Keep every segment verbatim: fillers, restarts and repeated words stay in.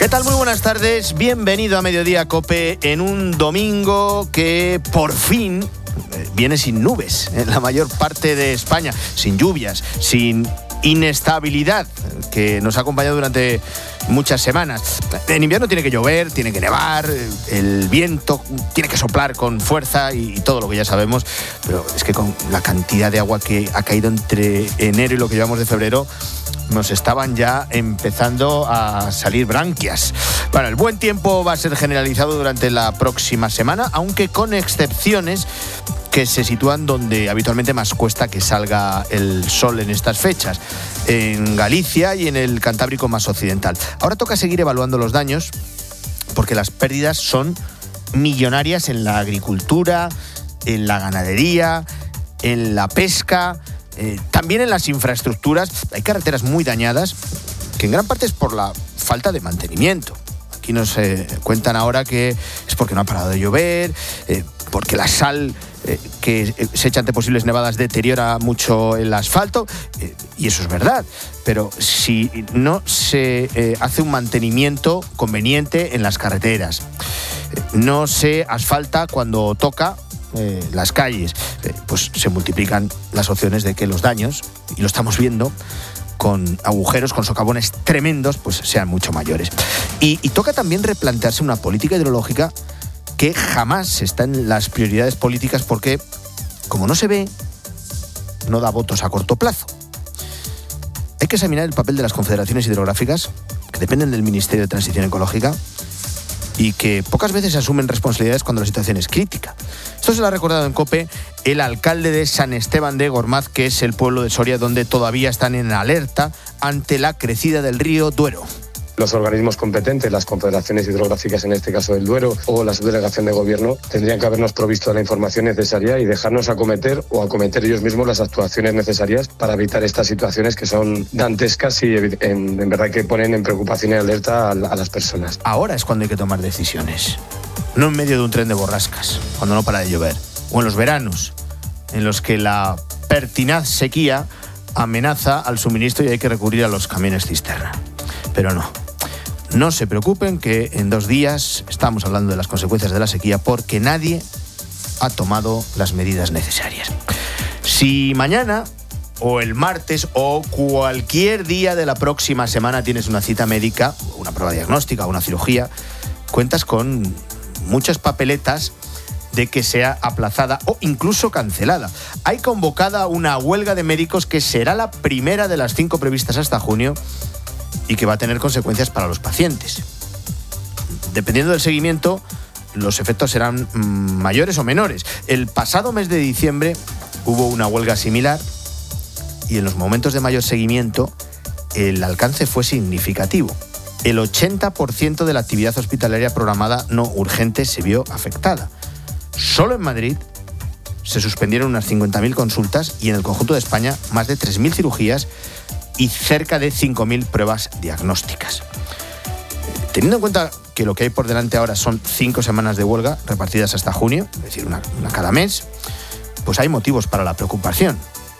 ¿Qué tal? Muy buenas tardes. Bienvenido a Mediodía COPE en un domingo que por fin viene sin nubes en la mayor parte de España, sin lluvias, sin inestabilidad que nos ha acompañado durante muchas semanas. En invierno tiene que llover, tiene que nevar, el viento tiene que soplar con fuerza y, y todo lo que ya sabemos, pero es que con la cantidad de agua que ha caído entre enero y lo que llevamos de febrero, nos estaban ya empezando a salir branquias. Bueno, el buen tiempo va a ser generalizado durante la próxima semana, aunque con excepciones que se sitúan donde habitualmente más cuesta que salga el sol en estas fechas, en Galicia y en el Cantábrico más occidental. Ahora toca seguir evaluando los daños, porque las pérdidas son millonarias en la agricultura, en la ganadería, en la pesca, eh, también en las infraestructuras. Hay carreteras muy dañadas, que en gran parte es por la falta de mantenimiento. Aquí nos eh, cuentan ahora que es porque no ha parado de llover, eh, porque la sal eh, que se echa ante posibles nevadas deteriora mucho el asfalto, eh, y eso es verdad, pero si no se eh, hace un mantenimiento conveniente en las carreteras, eh, no se asfalta cuando toca eh, las calles, eh, pues se multiplican las opciones de que los daños, y lo estamos viendo, con agujeros, con socavones tremendos, pues sean mucho mayores. Y, y toca también replantearse una política hidrológica que jamás está en las prioridades políticas porque, como no se ve, no da votos a corto plazo. Hay que examinar el papel de las confederaciones hidrográficas, que dependen del Ministerio de Transición Ecológica y que pocas veces asumen responsabilidades cuando la situación es crítica. Esto se lo ha recordado en COPE el alcalde de San Esteban de Gormaz, que es el pueblo de Soria donde todavía están en alerta ante la crecida del río Duero. Los organismos competentes, las confederaciones hidrográficas, en este caso del Duero, o la subdelegación de gobierno, tendrían que habernos provisto la información necesaria y dejarnos acometer o acometer ellos mismos las actuaciones necesarias para evitar estas situaciones que son dantescas y en, en verdad que ponen en preocupación y alerta a, a las personas. Ahora es cuando hay que tomar decisiones, no en medio de un tren de borrascas, cuando no para de llover, o en los veranos, en los que la pertinaz sequía amenaza al suministro y hay que recurrir a los camiones cisterna. Pero no. No se preocupen que en dos días estamos hablando de las consecuencias de la sequía porque nadie ha tomado las medidas necesarias. Si mañana o el martes o cualquier día de la próxima semana tienes una cita médica, una prueba diagnóstica o una cirugía, cuentas con muchas papeletas de que sea aplazada o incluso cancelada. Hay convocada una huelga de médicos que será la primera de las cinco previstas hasta junio y que va a tener consecuencias para los pacientes. Dependiendo del seguimiento, los efectos serán mmm, mayores o menores. El pasado mes de diciembre hubo una huelga similar y en los momentos de mayor seguimiento el alcance fue significativo. El ochenta por ciento de la actividad hospitalaria programada no urgente se vio afectada. Solo en Madrid se suspendieron unas cincuenta mil consultas y en el conjunto de España más de tres mil cirugías y cerca de cinco mil pruebas diagnósticas. Teniendo en cuenta que lo que hay por delante ahora son cinco semanas de huelga repartidas hasta junio, es decir, una, una cada mes, pues hay motivos para la preocupación.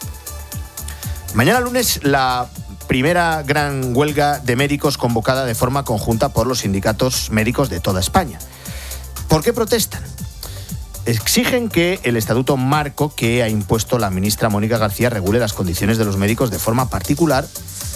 Mañana lunes, la primera gran huelga de médicos convocada de forma conjunta por los sindicatos médicos de toda España. ¿Por qué protestan? Exigen que el estatuto marco que ha impuesto la ministra Mónica García regule las condiciones de los médicos de forma particular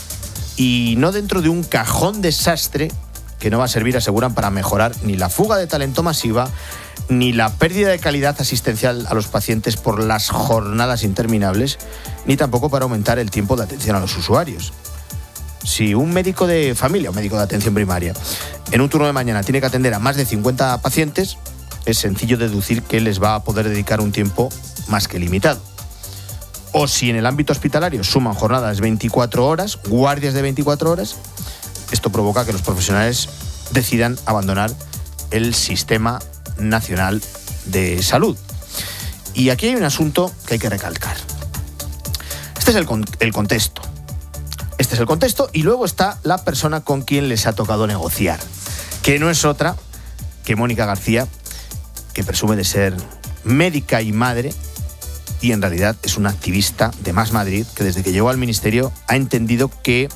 y no dentro de un cajón desastre que no va a servir, aseguran, para mejorar ni la fuga de talento masiva ni la pérdida de calidad asistencial a los pacientes por las jornadas interminables, ni tampoco para aumentar el tiempo de atención a los usuarios. Si un médico de familia, un médico de atención primaria, en un turno de mañana tiene que atender a más de cincuenta pacientes, es sencillo deducir que les va a poder dedicar un tiempo más que limitado. O si en el ámbito hospitalario suman jornadas veinticuatro horas, guardias de veinticuatro horas, esto provoca que los profesionales decidan abandonar el sistema nacional de salud. Y aquí hay un asunto que hay que recalcar. Este es el, con- el contexto. Este es el contexto y luego está la persona con quien les ha tocado negociar, que no es otra que Mónica García, que presume de ser médica y madre, y en realidad es una activista de Más Madrid que desde que llegó al ministerio ha entendido que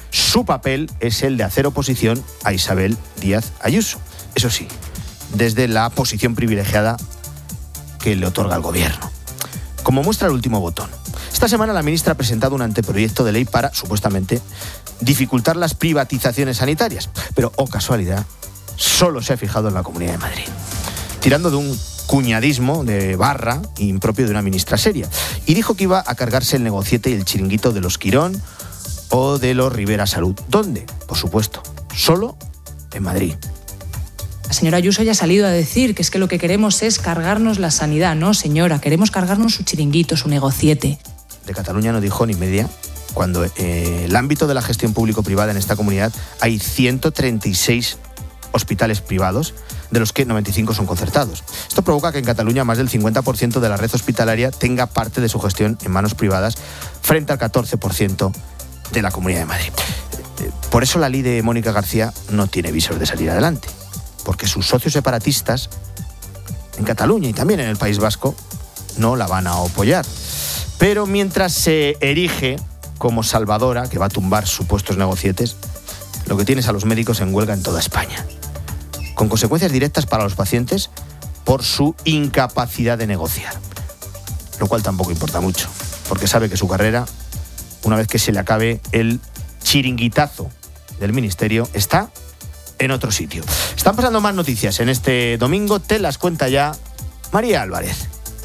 Su papel es el de hacer oposición a Isabel Díaz Ayuso. Eso sí, desde la posición privilegiada que le otorga el gobierno. Como muestra el último botón. Esta semana la ministra ha presentado un anteproyecto de ley para, supuestamente, dificultar las privatizaciones sanitarias. Pero, oh casualidad, solo se ha fijado en la Comunidad de Madrid. Tirando de un cuñadismo de barra impropio de una ministra seria. Y dijo que iba a cargarse el negociete y el chiringuito de los Quirón o de los Rivera Salud. ¿Dónde? Por supuesto, solo en Madrid. La señora Ayuso ya ha salido a decir que es que lo que queremos es cargarnos la sanidad. No, señora, queremos cargarnos su chiringuito, su negociete. De Cataluña no dijo ni media, cuando en eh, el ámbito de la gestión público-privada en esta comunidad hay ciento treinta y seis hospitales privados, de los que noventa y cinco son concertados. Esto provoca que en Cataluña más del cincuenta por ciento de la red hospitalaria tenga parte de su gestión en manos privadas, frente al catorce por ciento de la Comunidad de Madrid. Por eso la ley de Mónica García no tiene visor de salir adelante, porque sus socios separatistas en Cataluña y también en el País Vasco no la van a apoyar. Pero mientras se erige como salvadora, que va a tumbar supuestos negocietes, lo que tienes a los médicos en huelga en toda España, con consecuencias directas para los pacientes por su incapacidad de negociar. Lo cual tampoco importa mucho, porque sabe que su carrera, una vez que se le acabe el chiringuitazo del ministerio, está en otro sitio. Están pasando más noticias en este domingo, te las cuenta ya María Álvarez.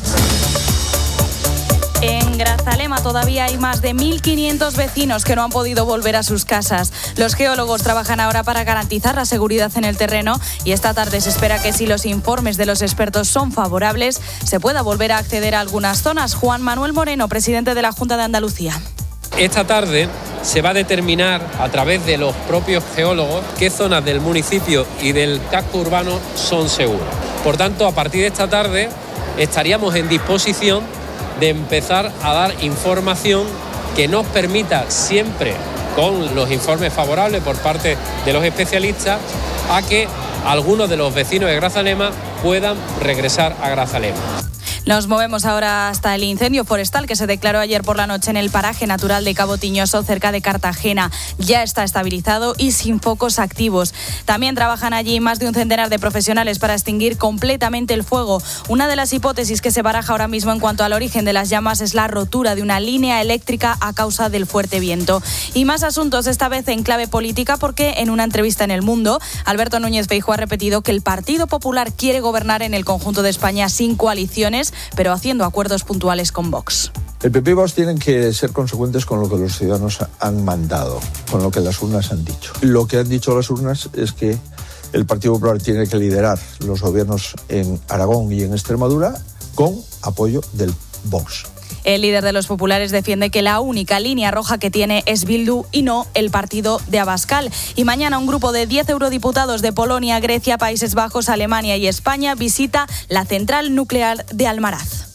En Grazalema todavía hay más de mil quinientos vecinos que no han podido volver a sus casas. Los geólogos trabajan ahora para garantizar la seguridad en el terreno y esta tarde se espera que, si los informes de los expertos son favorables, se pueda volver a acceder a algunas zonas. Juan Manuel Moreno, presidente de la Junta de Andalucía. Esta tarde se va a determinar a través de los propios geólogos qué zonas del municipio y del casco urbano son seguras. Por tanto, a partir de esta tarde estaríamos en disposición de empezar a dar información que nos permita, siempre con los informes favorables por parte de los especialistas, a que algunos de los vecinos de Grazalema puedan regresar a Grazalema. Nos movemos ahora hasta el incendio forestal que se declaró ayer por la noche en el paraje natural de Cabo Tiñoso, cerca de Cartagena. Ya está estabilizado y sin focos activos. También trabajan allí más de un centenar de profesionales para extinguir completamente el fuego. Una de las hipótesis que se baraja ahora mismo en cuanto al origen de las llamas es la rotura de una línea eléctrica a causa del fuerte viento. Y más asuntos, esta vez en clave política, porque en una entrevista en El Mundo, Alberto Núñez Feijóo ha repetido que el Partido Popular quiere gobernar en el conjunto de España sin coaliciones, pero haciendo acuerdos puntuales con Vox. El P P y Vox tienen que ser consecuentes con lo que los ciudadanos han mandado, con lo que las urnas han dicho. Lo que han dicho las urnas es que el Partido Popular tiene que liderar los gobiernos en Aragón y en Extremadura con apoyo del Vox. El líder de los populares defiende que la única línea roja que tiene es Bildu y no el partido de Abascal. Y mañana un grupo de diez eurodiputados de Polonia, Grecia, Países Bajos, Alemania y España visita la central nuclear de Almaraz.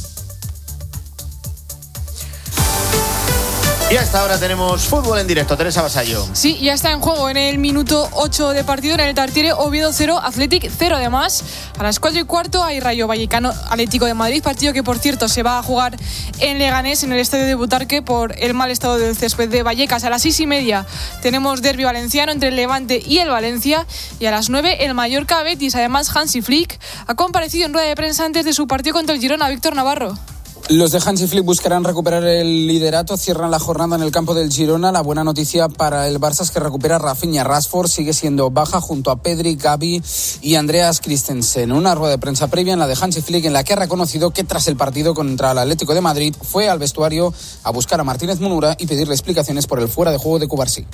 Y hasta ahora tenemos fútbol en directo. Teresa Vasallo. Sí, ya está en juego en el minuto ocho de partido en el Tartiere. Oviedo cero, Athletic cero. Además, a las cuatro y cuarto hay Rayo Vallecano Atlético de Madrid. Partido que, por cierto, se va a jugar en Leganés, en el estadio de Butarque, por el mal estado del césped de Vallecas. A las seis y media tenemos derbi valenciano entre el Levante y el Valencia. Y a las nueve el Mallorca Betis. Además, Hansi Flick ha comparecido en rueda de prensa antes de su partido contra el Girona. Víctor Navarro. Los de Hansi Flick buscarán recuperar el liderato, cierran la jornada en el campo del Girona. La buena noticia para el Barça es que recupera Rafinha. Rashford sigue siendo baja junto a Pedri, Gavi y Andreas Christensen. Una rueda de prensa previa en la de Hansi Flick, en la que ha reconocido que tras el partido contra el Atlético de Madrid fue al vestuario a buscar a Martínez Munura y pedirle explicaciones por el fuera de juego de Cubarsí.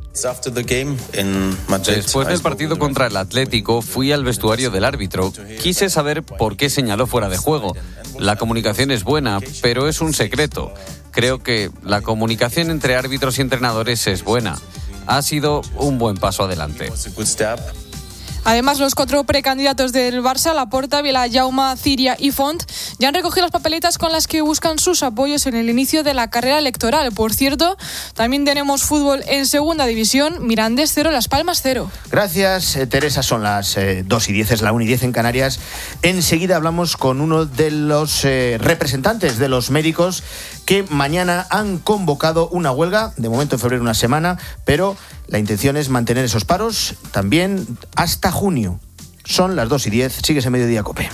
Después del partido contra el Atlético, fui al vestuario del árbitro. Quise saber por qué señaló fuera de juego. La comunicación es buena, pero es un secreto. Creo que la comunicación entre árbitros y entrenadores es buena. Ha sido un buen paso adelante. Además, los cuatro precandidatos del Barça, Laporta, Vilajauma, Ciria y Font, ya han recogido las papeletas con las que buscan sus apoyos en el inicio de la carrera electoral. Por cierto, también tenemos fútbol en segunda división. Mirandés cero, Las Palmas cero. Gracias, eh, Teresa. Son las eh, dos y diez, es la una y diez en Canarias. Enseguida hablamos con uno de los eh, representantes de los médicos que mañana han convocado una huelga, de momento en febrero una semana, pero la intención es mantener esos paros también hasta junio. Son las dos y diez, sigues en Mediodía COPE.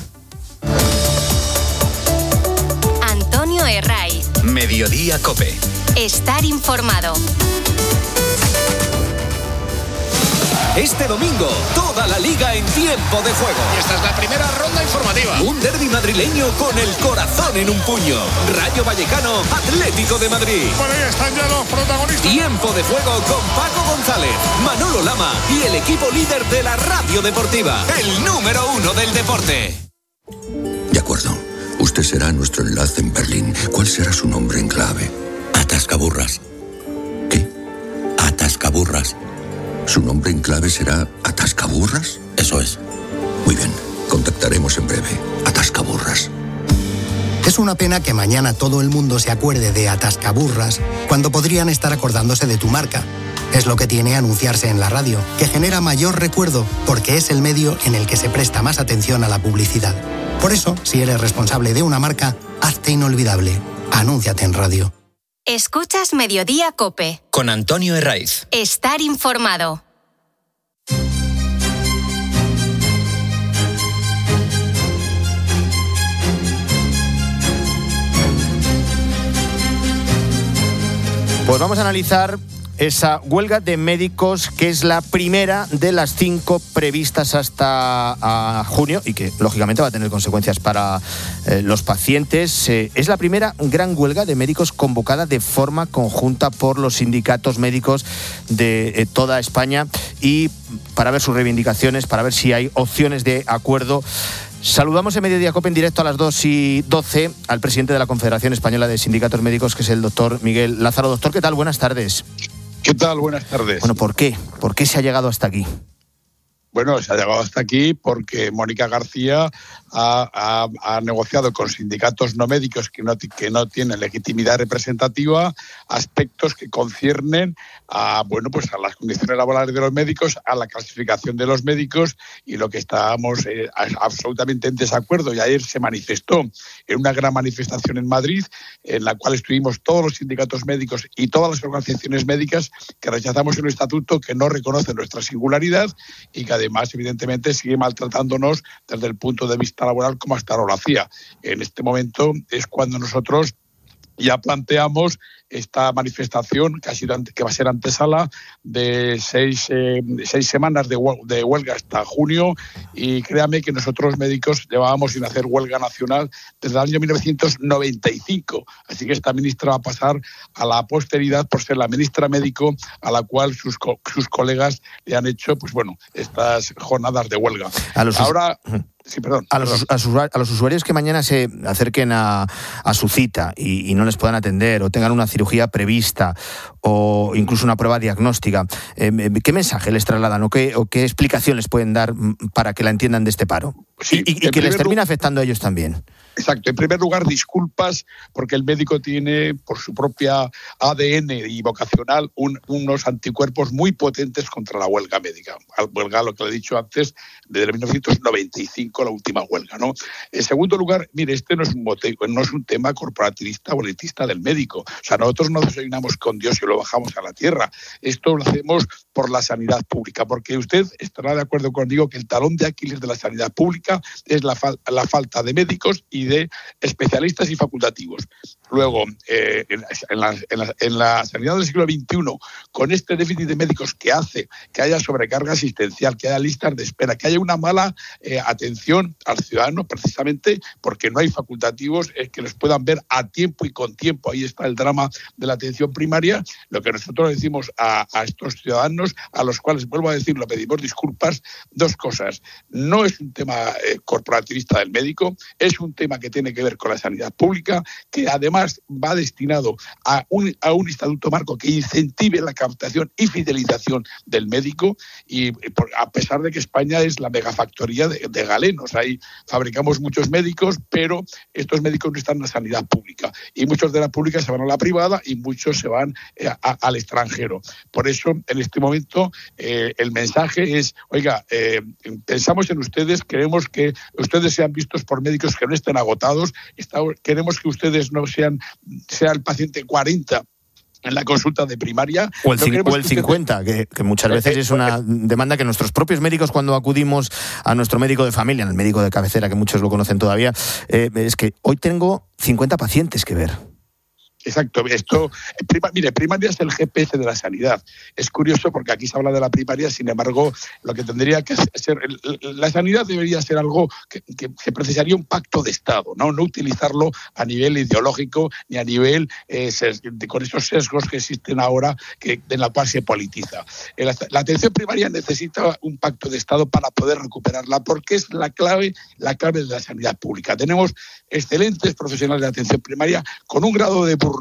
Antonio Herraiz. Mediodía COPE. Estar informado. Este domingo, toda la liga en tiempo de juego. Y esta es la primera ronda informativa. Un derbi madrileño con el corazón en un puño. Rayo Vallecano, Atlético de Madrid. Por ahí están ya los protagonistas. Tiempo de juego con Paco González, Manolo Lama y el equipo líder de la radio deportiva. El número uno del deporte. De acuerdo. Usted será nuestro enlace en Berlín. ¿Cuál será su nombre en clave? Atascaburras. ¿Qué? Atascaburras. ¿Su nombre en clave será Atascaburras? Eso es. Muy bien, contactaremos en breve. Atascaburras. Es una pena que mañana todo el mundo se acuerde de Atascaburras cuando podrían estar acordándose de tu marca. Es lo que tiene anunciarse en la radio, que genera mayor recuerdo porque es el medio en el que se presta más atención a la publicidad. Por eso, si eres responsable de una marca, hazte inolvidable. Anúnciate en radio. Escuchas Mediodía COPE. Con Antonio Herraiz. Estar informado. Pues vamos a analizar esa huelga de médicos, que es la primera de las cinco previstas hasta a junio y que lógicamente va a tener consecuencias para eh, los pacientes. Eh, es la primera gran huelga de médicos convocada de forma conjunta por los sindicatos médicos de eh, toda España, y para ver sus reivindicaciones, para ver si hay opciones de acuerdo. Saludamos en Mediodía COPE en directo a las dos y doce al presidente de la Confederación Española de Sindicatos Médicos, que es el doctor Miguel Lázaro. Doctor, ¿qué tal? Buenas tardes. ¿Qué tal? Buenas tardes. Bueno, ¿por qué? ¿Por qué se ha llegado hasta aquí? Bueno, se ha llegado hasta aquí porque Mónica García ha, ha, ha negociado con sindicatos no médicos que no, que no tienen legitimidad representativa aspectos que conciernen a, bueno, pues a las condiciones laborales de los médicos, a la clasificación de los médicos, y lo que estábamos eh, absolutamente en desacuerdo. Y ayer se manifestó en una gran manifestación en Madrid, en la cual estuvimos todos los sindicatos médicos y todas las organizaciones médicas, que rechazamos un estatuto que no reconoce nuestra singularidad y que además, evidentemente, sigue maltratándonos desde el punto de vista laboral como hasta ahora lo hacía. En este momento es cuando nosotros ya planteamos esta manifestación que ha sido que va a ser antesala de seis, eh, seis semanas de huelga, de huelga hasta junio, y créame que nosotros médicos llevábamos sin hacer huelga nacional desde el año mil novecientos noventa y cinco, así que esta ministra va a pasar a la posteridad por ser la ministra médico a la cual sus, co- sus colegas le han hecho, pues bueno, estas jornadas de huelga. A los Ahora... Sí, perdón. A los, a, sus, a los usuarios que mañana se acerquen a, a su cita y, y no les puedan atender, o tengan una cirugía prevista o incluso una prueba diagnóstica, eh, ¿qué mensaje les trasladan o qué, o qué explicación les pueden dar para que la entiendan de este paro? Sí, y, y, y que les termine afectando a ellos también. Exacto. En primer lugar, disculpas, porque el médico tiene, por su propia A D N y vocacional, un, unos anticuerpos muy potentes contra la huelga médica. Huelga, lo que le he dicho antes, desde mil novecientos noventa y cinco, la última huelga, ¿no? En segundo lugar, mire, este no es un motivo, no es un tema corporativista o elitista del médico. O sea, nosotros no desayunamos con Dios y lo bajamos a la tierra. Esto lo hacemos por la sanidad pública, porque usted estará de acuerdo conmigo que el talón de Aquiles de la sanidad pública es la, fal- la falta de médicos y de especialistas y facultativos. Luego, eh, en, en, la, en, la, en la sanidad del siglo veintiuno, con este déficit de médicos que hace que haya sobrecarga asistencial, que haya listas de espera, que haya una mala eh, atención al ciudadano, precisamente porque no hay facultativos eh, que los puedan ver a tiempo y con tiempo. Ahí está el drama de la atención primaria. Lo que nosotros decimos a, a estos ciudadanos, a los cuales, vuelvo a decirlo, pedimos disculpas, dos cosas. No es un tema eh, corporativista del médico, es un tema que tiene que ver con la sanidad pública, que además va destinado a un, a un estatuto marco que incentive la captación y fidelización del médico, y por, a pesar de que España es la megafactoría de, de galenos, ahí fabricamos muchos médicos, pero estos médicos no están en la sanidad pública, y muchos de la pública se van a la privada y muchos se van eh, a, al extranjero. Por eso, en este momento, eh, el mensaje es, oiga, eh, pensamos en ustedes, queremos que ustedes sean vistos por médicos que no estén a agotados. Está, queremos que ustedes no sean sea el paciente cuarenta en la consulta de primaria. O el, no o el cincuenta, que, que muchas veces es una demanda que nuestros propios médicos, cuando acudimos a nuestro médico de familia, al médico de cabecera, que muchos lo conocen todavía, eh, es que hoy tengo cincuenta pacientes que ver. Exacto, esto, prima, mire, primaria es el G P S de la sanidad. Es curioso porque aquí se habla de la primaria, sin embargo, lo que tendría que ser, la sanidad debería ser algo que, que, que precisaría un pacto de Estado, ¿no? No utilizarlo a nivel ideológico ni a nivel eh, ses, con esos sesgos que existen ahora, que, en la cual se politiza. La, la atención primaria necesita un pacto de Estado para poder recuperarla, porque es la clave, la clave de la sanidad pública. Tenemos excelentes profesionales de atención primaria con un grado de burnout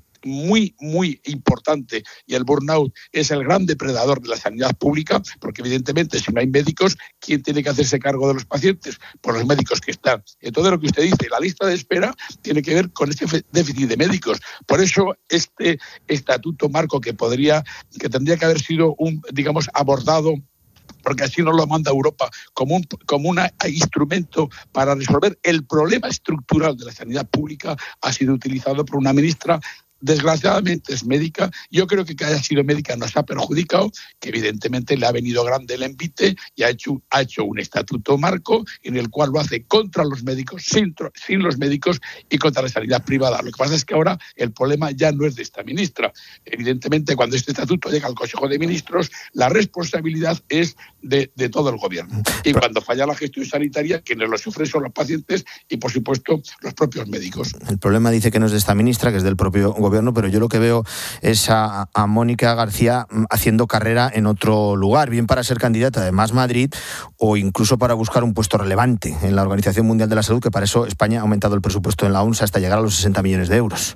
muy, muy importante, y el burnout es el gran depredador de la sanidad pública, porque evidentemente si no hay médicos, ¿quién tiene que hacerse cargo de los pacientes? Pues los médicos que están. Entonces lo que usted dice, la lista de espera tiene que ver con este déficit de médicos. Por eso este estatuto marco que podría, que tendría que haber sido un, digamos, abordado, porque así nos lo manda Europa, como un, como un instrumento para resolver el problema estructural de la sanidad pública, ha sido utilizado por una ministra. Desgraciadamente es médica. Yo creo que que haya sido médica nos ha perjudicado, que evidentemente le ha venido grande el envite y ha hecho, ha hecho un estatuto marco en el cual lo hace contra los médicos, sin, sin los médicos y contra la sanidad privada. Lo que pasa es que ahora el problema ya no es de esta ministra. Evidentemente, cuando este estatuto llega al Consejo de Ministros, la responsabilidad es de, de todo el gobierno. Y cuando falla la gestión sanitaria, quienes lo sufren son los pacientes y, por supuesto, los propios médicos. El problema dice que no es de esta ministra, que es del propio gobierno. Gobierno, pero yo lo que veo es a, a Mónica García haciendo carrera en otro lugar, bien para ser candidata de Más Madrid o incluso para buscar un puesto relevante en la Organización Mundial de la Salud, que para eso España ha aumentado el presupuesto en la O M S hasta llegar a los sesenta millones de euros.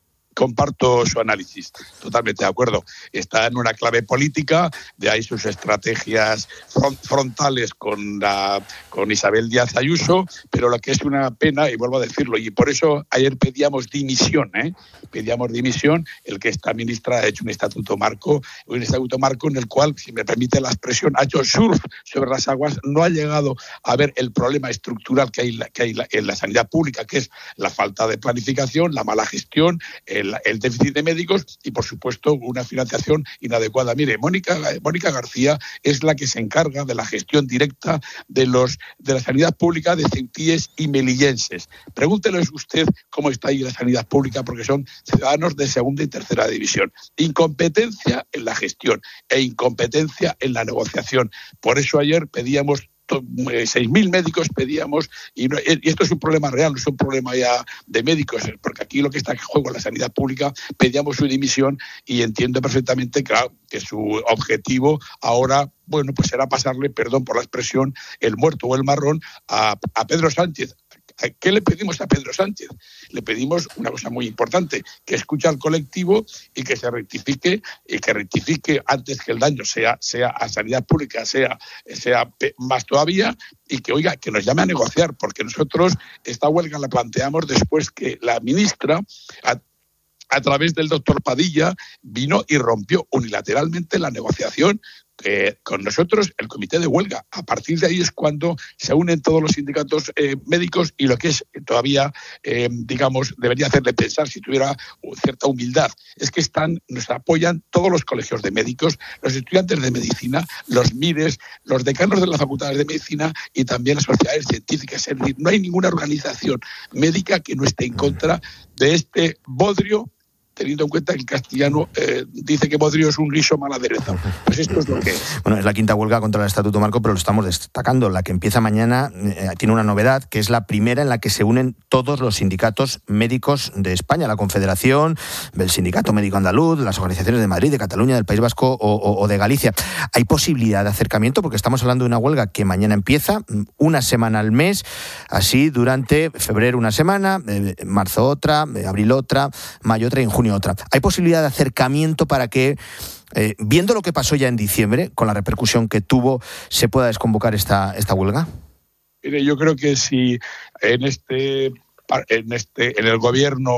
Comparto su análisis, totalmente de acuerdo. Está en una clave política, de ahí sus estrategias frontales con, la, con Isabel Díaz Ayuso, pero lo que es una pena, y vuelvo a decirlo, y por eso ayer pedíamos dimisión, ¿eh? pedíamos dimisión, el que esta ministra ha hecho un estatuto marco, un estatuto marco en el cual, si me permite la expresión, ha hecho surf sobre las aguas, no ha llegado a ver el problema estructural que hay, que hay en la sanidad pública, que es la falta de planificación, la mala gestión, el, el déficit de médicos y, por supuesto, una financiación inadecuada. Mire, Mónica, Mónica García es la que se encarga de la gestión directa de los de la sanidad pública de ceutíes y melillenses. Pregúnteles usted cómo está ahí la sanidad pública, porque son ciudadanos de segunda y tercera división. Incompetencia en la gestión e incompetencia en la negociación. Por eso ayer pedíamos seis mil médicos pedíamos, y, no, y esto es un problema real, no es un problema ya de médicos, porque aquí lo que está en juego es la sanidad pública. Pedíamos su dimisión y entiendo perfectamente, claro, que su objetivo ahora, bueno, pues será pasarle, perdón por la expresión, el muerto o el marrón a, a Pedro Sánchez. ¿Qué le pedimos a Pedro Sánchez? Le pedimos una cosa muy importante, que escuche al colectivo y que se rectifique, y que rectifique antes que el daño sea, sea a sanidad pública, sea, sea más todavía, y que, oiga, que nos llame a negociar, porque nosotros esta huelga la planteamos después que la ministra, a, a través del doctor Padilla, vino y rompió unilateralmente la negociación Eh, con nosotros, el comité de huelga. A partir de ahí es cuando se unen todos los sindicatos eh, médicos, y lo que es todavía, eh, digamos, debería hacerle pensar, si tuviera cierta humildad, es que están, nos apoyan todos los colegios de médicos, los estudiantes de medicina, los MIRES, los decanos de las facultades de medicina y también las sociedades científicas. Es decir, no hay ninguna organización médica que no esté en contra de este bodrio, teniendo en cuenta que el castellano eh, dice que bodrio es un guiso mal aderezado. Pues esto es lo que es. Bueno, es la quinta huelga contra el Estatuto Marco, pero lo estamos destacando. La que empieza mañana eh, tiene una novedad, que es la primera en la que se unen todos los sindicatos médicos de España, la Confederación, el Sindicato Médico Andaluz, las organizaciones de Madrid, de Cataluña, del País Vasco o, o, o de Galicia. ¿Hay posibilidad de acercamiento? Porque estamos hablando de una huelga que mañana empieza, una semana al mes, así durante febrero una semana, eh, marzo otra, eh, abril otra, mayo otra y en junio otra. ¿Hay posibilidad de acercamiento para que, eh, viendo lo que pasó ya en diciembre, con la repercusión que tuvo, se pueda desconvocar esta, esta huelga? Mire, yo creo que si en este... En, este, en el gobierno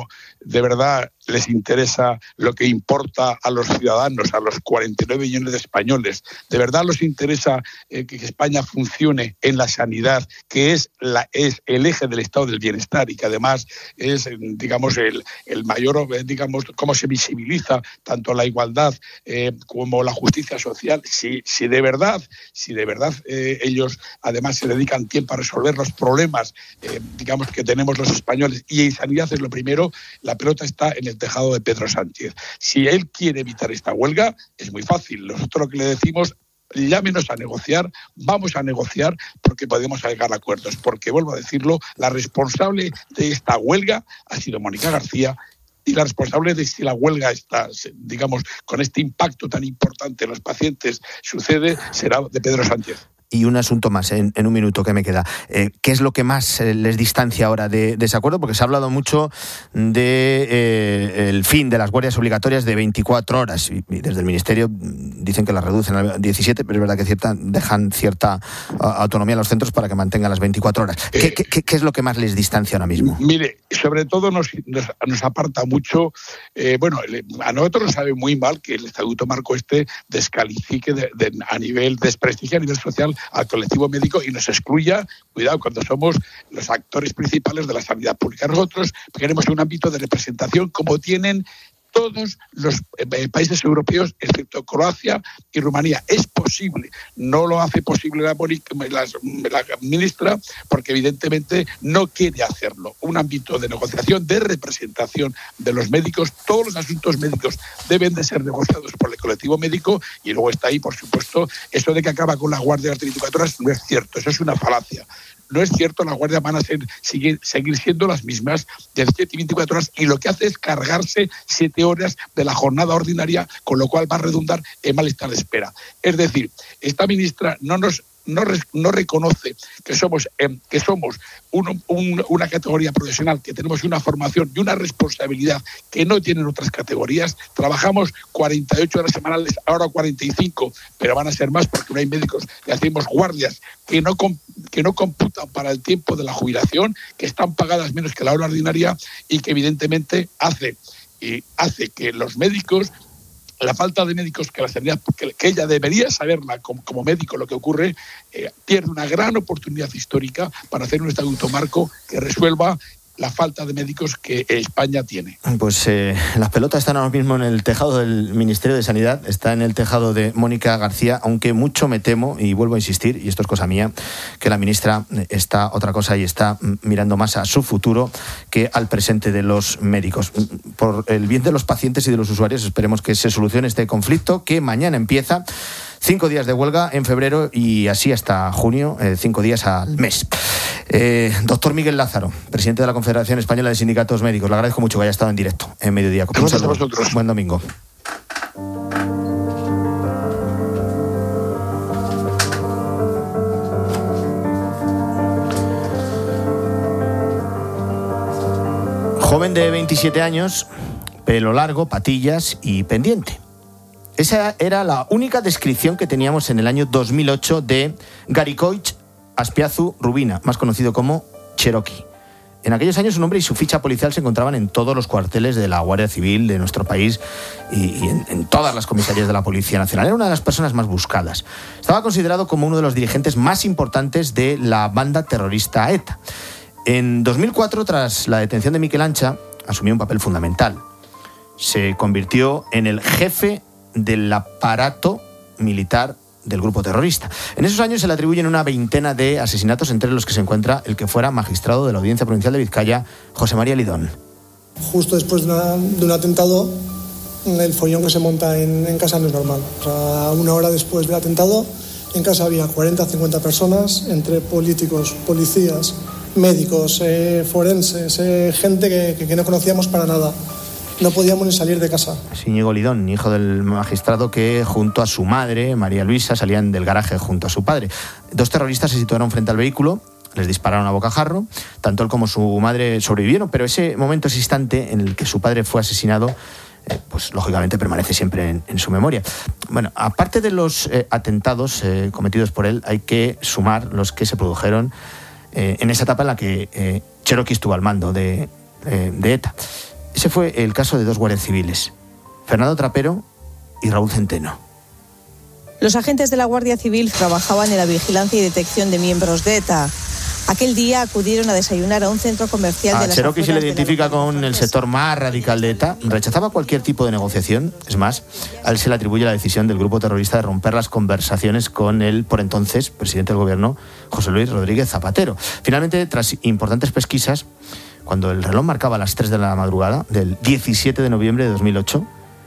de verdad les interesa lo que importa a los ciudadanos, a los cuarenta y nueve millones de españoles, de verdad les interesa eh, que España funcione en la sanidad, que es, la, es el eje del estado del bienestar y que además es, digamos, el, el mayor, digamos, cómo se visibiliza tanto la igualdad eh, como la justicia social. Si, si de verdad, si de verdad eh, ellos además se dedican tiempo a resolver los problemas, eh, digamos, que tenemos los españoles, y en sanidad es lo primero, la pelota está en el tejado de Pedro Sánchez. Si él quiere evitar esta huelga, es muy fácil. Nosotros lo que le decimos, llámenos a negociar, vamos a negociar porque podemos llegar a acuerdos. Porque, vuelvo a decirlo, la responsable de esta huelga ha sido Mónica García, y la responsable de si la huelga está, digamos, con este impacto tan importante en los pacientes sucede, será de Pedro Sánchez. Y un asunto más, en, en un minuto que me queda. Eh, ¿Qué es lo que más eh, les distancia ahora de, de ese acuerdo? Porque se ha hablado mucho del de, eh, fin de las guardias obligatorias de veinticuatro horas. Y, y desde el Ministerio dicen que las reducen a diecisiete, pero es verdad que cierta, dejan cierta uh, autonomía a los centros para que mantengan las veinticuatro horas. ¿Qué, eh, qué, qué es lo que más les distancia ahora mismo? Mire, sobre todo nos, nos, nos aparta mucho. Eh, bueno, a nosotros nos sabe muy mal que el Estatuto Marco este descalifique de, de, a nivel, desprestigie a nivel social al colectivo médico y nos excluya, cuidado, cuando somos los actores principales de la sanidad pública. Nosotros queremos un ámbito de representación como tienen todos los eh, países europeos, excepto Croacia y Rumanía. Es posible, no lo hace posible la, la, la ministra, porque evidentemente no quiere hacerlo. Un ámbito de negociación, de representación de los médicos, todos los asuntos médicos deben de ser negociados por el colectivo médico, y luego está ahí, por supuesto, eso de que acaba con la guardia de las veinticuatro horas no es cierto, eso es una falacia. No es cierto, las guardias van a ser, seguir, seguir siendo las mismas de diecisiete y veinticuatro horas, y lo que hace es cargarse siete horas de la jornada ordinaria, con lo cual va a redundar en malestar de espera. Es decir, esta ministra no nos no, no reconoce que somos, eh, que somos un, un, una categoría profesional, que tenemos una formación y una responsabilidad que no tienen otras categorías. Trabajamos cuarenta y ocho horas semanales, ahora cuarenta y cinco, pero van a ser más porque no hay médicos, que hacemos guardias que no, que no computan para el tiempo de la jubilación, que están pagadas menos que la hora ordinaria, y que evidentemente hace, y hace que los médicos, la falta de médicos, que la sanidad, que, que ella debería saberla como, como médico lo que ocurre, eh, pierde una gran oportunidad histórica para hacer un estatuto marco que resuelva la falta de médicos que España tiene. Pues eh, las pelotas están ahora mismo en el tejado del Ministerio de Sanidad, está en el tejado de Mónica García, aunque mucho me temo, y vuelvo a insistir, y esto es cosa mía, que la ministra está otra cosa y está mirando más a su futuro que al presente de los médicos. Por el bien de los pacientes y de los usuarios, esperemos que se solucione este conflicto, que mañana empieza. Cinco días de huelga en febrero y así hasta junio, eh, cinco días al mes. Eh, doctor Miguel Lázaro, presidente de la Confederación Española de Sindicatos Médicos, le agradezco mucho que haya estado en directo en Mediodía. Gracias a vosotros. Buen domingo. Joven de veintisiete años, pelo largo, patillas y pendiente. Esa era la única descripción que teníamos en el año dos mil ocho de Garicoich Aspiazu Rubina, más conocido como Cherokee. En aquellos años su nombre y su ficha policial se encontraban en todos los cuarteles de la Guardia Civil de nuestro país y, y en, en todas las comisarías de la Policía Nacional. Era una de las personas más buscadas. Estaba considerado como uno de los dirigentes más importantes de la banda terrorista ETA. En dos mil cuatro, tras la detención de Miquel Ancha, asumió un papel fundamental. Se convirtió en el jefe del aparato militar del grupo terrorista. En esos años se le atribuyen una veintena de asesinatos, entre los que se encuentra el que fuera magistrado de la Audiencia Provincial de Vizcaya, José María Lidón. Justo después de, una, de un atentado, el follón que se monta en, en casa no es normal. O sea, una hora después del atentado, en casa había cuarenta a cincuenta personas, entre políticos, policías, médicos, eh, forenses, eh, gente que, que, que no conocíamos para nada. No podíamos ni salir de casa. Es Íñigo Lidón, hijo del magistrado que junto a su madre, María Luisa, salían del garaje junto a su padre. Dos terroristas se situaron frente al vehículo, les dispararon a bocajarro, tanto él como su madre sobrevivieron, pero ese momento, ese instante en el que su padre fue asesinado, eh, pues lógicamente permanece siempre en, en su memoria. Bueno, aparte de los eh, atentados eh, cometidos por él, hay que sumar los que se produjeron eh, en esa etapa en la que eh, Cherokee estuvo al mando de, eh, de ETA. Ese fue el caso de dos guardias civiles, Fernando Trapero y Raúl Centeno. Los agentes de la Guardia Civil trabajaban en la vigilancia y detección de miembros de ETA. Aquel día acudieron a desayunar a un centro comercial de A las Cherokee se le afueras de la identifica con el sector más radical de ETA. Rechazaba cualquier tipo de negociación. Es más, a él se le atribuye la decisión del grupo terrorista de romper las conversaciones con el, por entonces, presidente del gobierno, José Luis Rodríguez Zapatero. Finalmente, tras importantes pesquisas, cuando el reloj marcaba las tres de la madrugada del diecisiete de noviembre de dos mil ocho,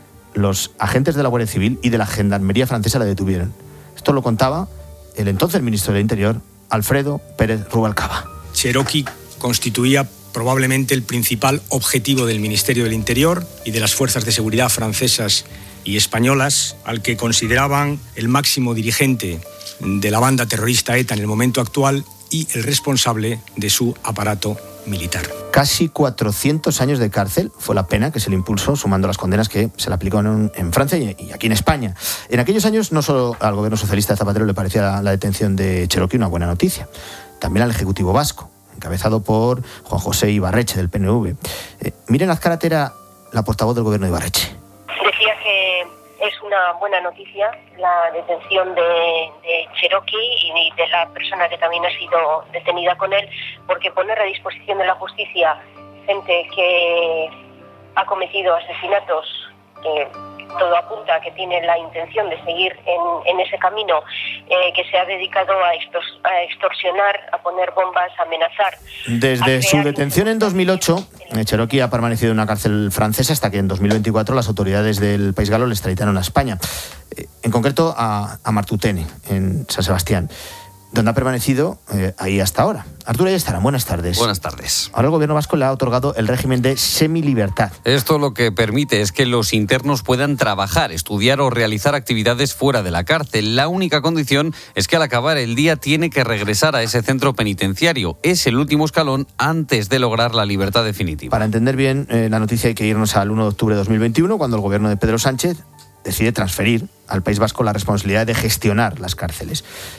los agentes de la Guardia Civil y de la Gendarmería francesa la detuvieron. Esto lo contaba el entonces ministro del Interior, Alfredo Pérez Rubalcaba. Cherokee constituía probablemente el principal objetivo del Ministerio del Interior y de las fuerzas de seguridad francesas y españolas, al que consideraban el máximo dirigente de la banda terrorista ETA en el momento actual y el responsable de su aparato militar. Casi cuatrocientos años de cárcel fue la pena que se le impulsó, sumando las condenas que se le aplicaron en Francia y aquí en España. En aquellos años, no solo al gobierno socialista de Zapatero le parecía la, la detención de Cherokee una buena noticia, también al Ejecutivo Vasco, encabezado por Juan José Ibarretxe, del P N V. Eh, miren Azcárate era la portavoz del gobierno de Ibarretxe. Decía que es una buena noticia la detención de, de Cherokee y de la persona que también ha sido detenida con él, porque poner a disposición de la justicia gente que ha cometido asesinatos, que todo apunta a que tiene la intención de seguir en, en ese camino, eh, que se ha dedicado a, extors, a extorsionar, a poner bombas, a amenazar. Desde su detención en dos mil ocho, Cherokee ha permanecido en una cárcel francesa hasta que en dos mil veinticuatro las autoridades del País Galo le extraditaron a España, en concreto a, a Martutene, en San Sebastián, donde ha permanecido eh, ahí hasta ahora. Arturo Ayestarán, buenas tardes. Buenas tardes. Ahora el gobierno vasco le ha otorgado el régimen de semilibertad. Esto lo que permite es que los internos puedan trabajar, estudiar o realizar actividades fuera de la cárcel. La única condición es que al acabar el día tiene que regresar a ese centro penitenciario. Es el último escalón antes de lograr la libertad definitiva. Para entender bien eh, la noticia hay que irnos al uno de octubre de dos mil veintiuno, cuando el gobierno de Pedro Sánchez decide transferir al País Vasco la responsabilidad de gestionar las cárceles,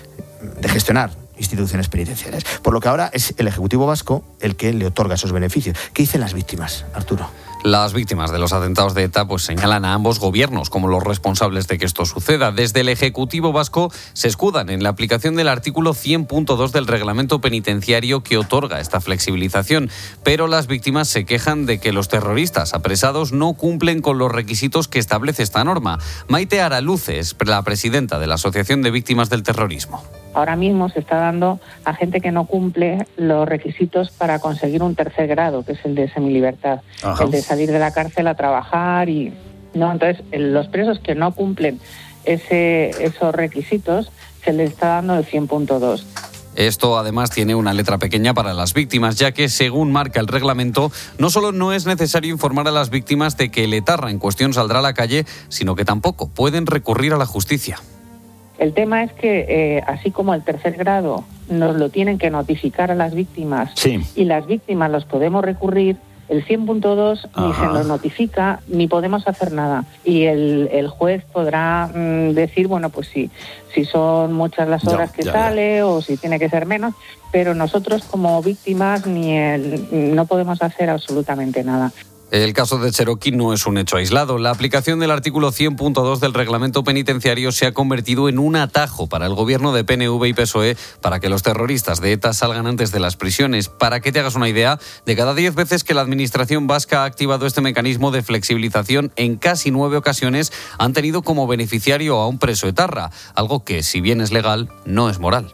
de gestionar instituciones penitenciarias. Por lo que ahora es el Ejecutivo Vasco el que le otorga esos beneficios. ¿Qué dicen las víctimas, Arturo? Las víctimas de los atentados de ETA pues señalan a ambos gobiernos como los responsables de que esto suceda. Desde el Ejecutivo Vasco se escudan en la aplicación del artículo cien punto dos del reglamento penitenciario que otorga esta flexibilización. Pero las víctimas se quejan de que los terroristas apresados no cumplen con los requisitos que establece esta norma. Maite Araluce es la presidenta de la Asociación de Víctimas del Terrorismo. Ahora mismo se está dando a gente que no cumple los requisitos para conseguir un tercer grado, que es el de semilibertad, Ajá. el de salir de la cárcel a trabajar y no. Entonces, los presos que no cumplen ese, esos requisitos se les está dando el cien punto dos. Esto además tiene una letra pequeña para las víctimas, ya que según marca el reglamento, no solo no es necesario informar a las víctimas de que el etarra en cuestión saldrá a la calle, sino que tampoco pueden recurrir a la justicia. El tema es que, eh, así como el tercer grado nos lo tienen que notificar a las víctimas sí. y las víctimas los podemos recurrir, el cien punto dos ni se nos notifica ni podemos hacer nada. Y el, el juez podrá mm, decir, bueno, pues sí, si son muchas las horas ya, que ya, sale ya. o si tiene que ser menos, pero nosotros como víctimas ni el, no podemos hacer absolutamente nada. El caso de Cherokee no es un hecho aislado. La aplicación del artículo cien punto dos del reglamento penitenciario se ha convertido en un atajo para el gobierno de P N V y P S O E para que los terroristas de ETA salgan antes de las prisiones. Para que te hagas una idea, de cada diez veces que la administración vasca ha activado este mecanismo de flexibilización, en casi nueve ocasiones han tenido como beneficiario a un preso etarra, algo que, si bien es legal, no es moral.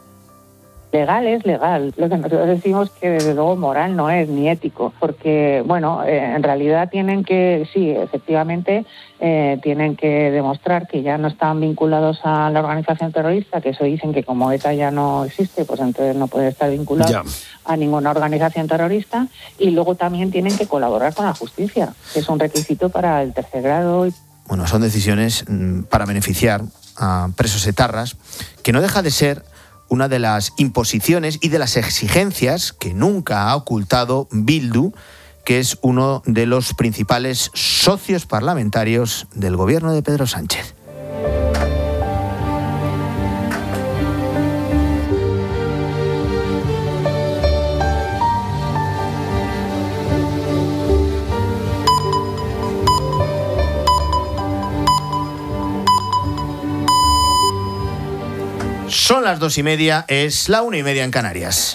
Legal es legal. Lo que nosotros decimos que desde luego moral no es ni ético, porque bueno, eh, en realidad tienen que, sí, efectivamente, eh, tienen que demostrar que ya no están vinculados a la organización terrorista, que eso dicen que como ETA ya no existe, pues entonces no puede estar vinculado ya. a ninguna organización terrorista, y luego también tienen que colaborar con la justicia, que es un requisito para el tercer grado. Bueno, son decisiones mmm, para beneficiar a presos etarras, que no deja de ser una de las imposiciones y de las exigencias que nunca ha ocultado Bildu, que es uno de los principales socios parlamentarios del gobierno de Pedro Sánchez. las dos y media, es la una y media en Canarias.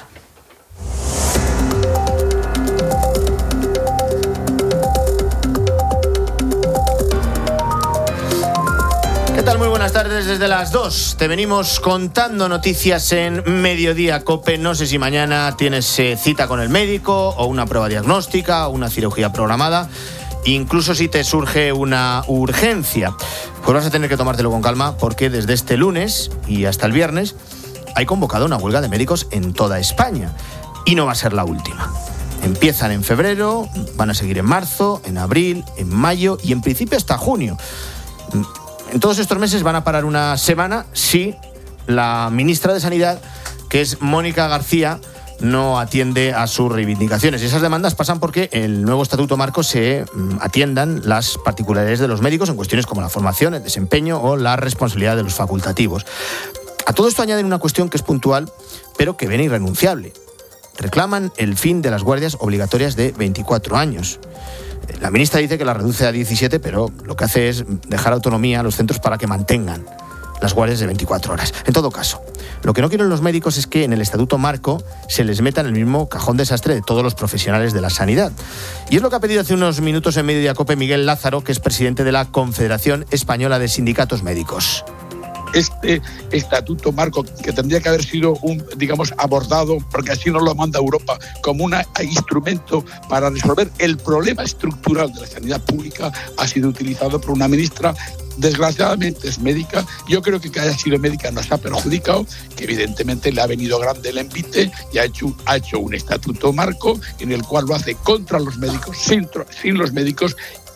¿Qué tal? Muy buenas tardes. Desde las dos te venimos contando noticias en Mediodía COPE. No sé si mañana tienes eh, cita con el médico o una prueba diagnóstica o una cirugía programada. Incluso si te surge una urgencia, pues vas a tener que tomártelo con calma, porque desde este lunes y hasta el viernes hay convocado una huelga de médicos en toda España. Y no va a ser la última. Empiezan en febrero, van a seguir en marzo, en abril, en mayo y en principio hasta junio. En todos estos meses van a parar una semana si la ministra de Sanidad, que es Mónica García, no atiende a sus reivindicaciones. Y esas demandas pasan porque el nuevo Estatuto Marco se atiendan las particularidades de los médicos en cuestiones como la formación, el desempeño o la responsabilidad de los facultativos. A todo esto añaden una cuestión que es puntual, pero que viene irrenunciable. Reclaman el fin de las guardias obligatorias de veinticuatro años. La ministra dice que la reduce a diecisiete, pero lo que hace es dejar autonomía a los centros para que mantengan las guardias de veinticuatro horas. En todo caso, lo que no quieren los médicos es que en el Estatuto Marco se les meta en el mismo cajón desastre de todos los profesionales de la sanidad. Y es lo que ha pedido hace unos minutos en Mediodía COPE Miguel Lázaro, que es presidente de la Confederación Española de Sindicatos Médicos. Este estatuto marco, que tendría que haber sido un, digamos, abordado, porque así nos lo manda Europa, como un instrumento para resolver el problema estructural de la sanidad pública, ha sido utilizado por una ministra. Desgraciadamente es médica. Yo creo que que haya sido médica nos ha perjudicado, que evidentemente le ha venido grande el envite y ha hecho, ha hecho un estatuto marco en el cual lo hace contra los médicos, sin, sin los médicos.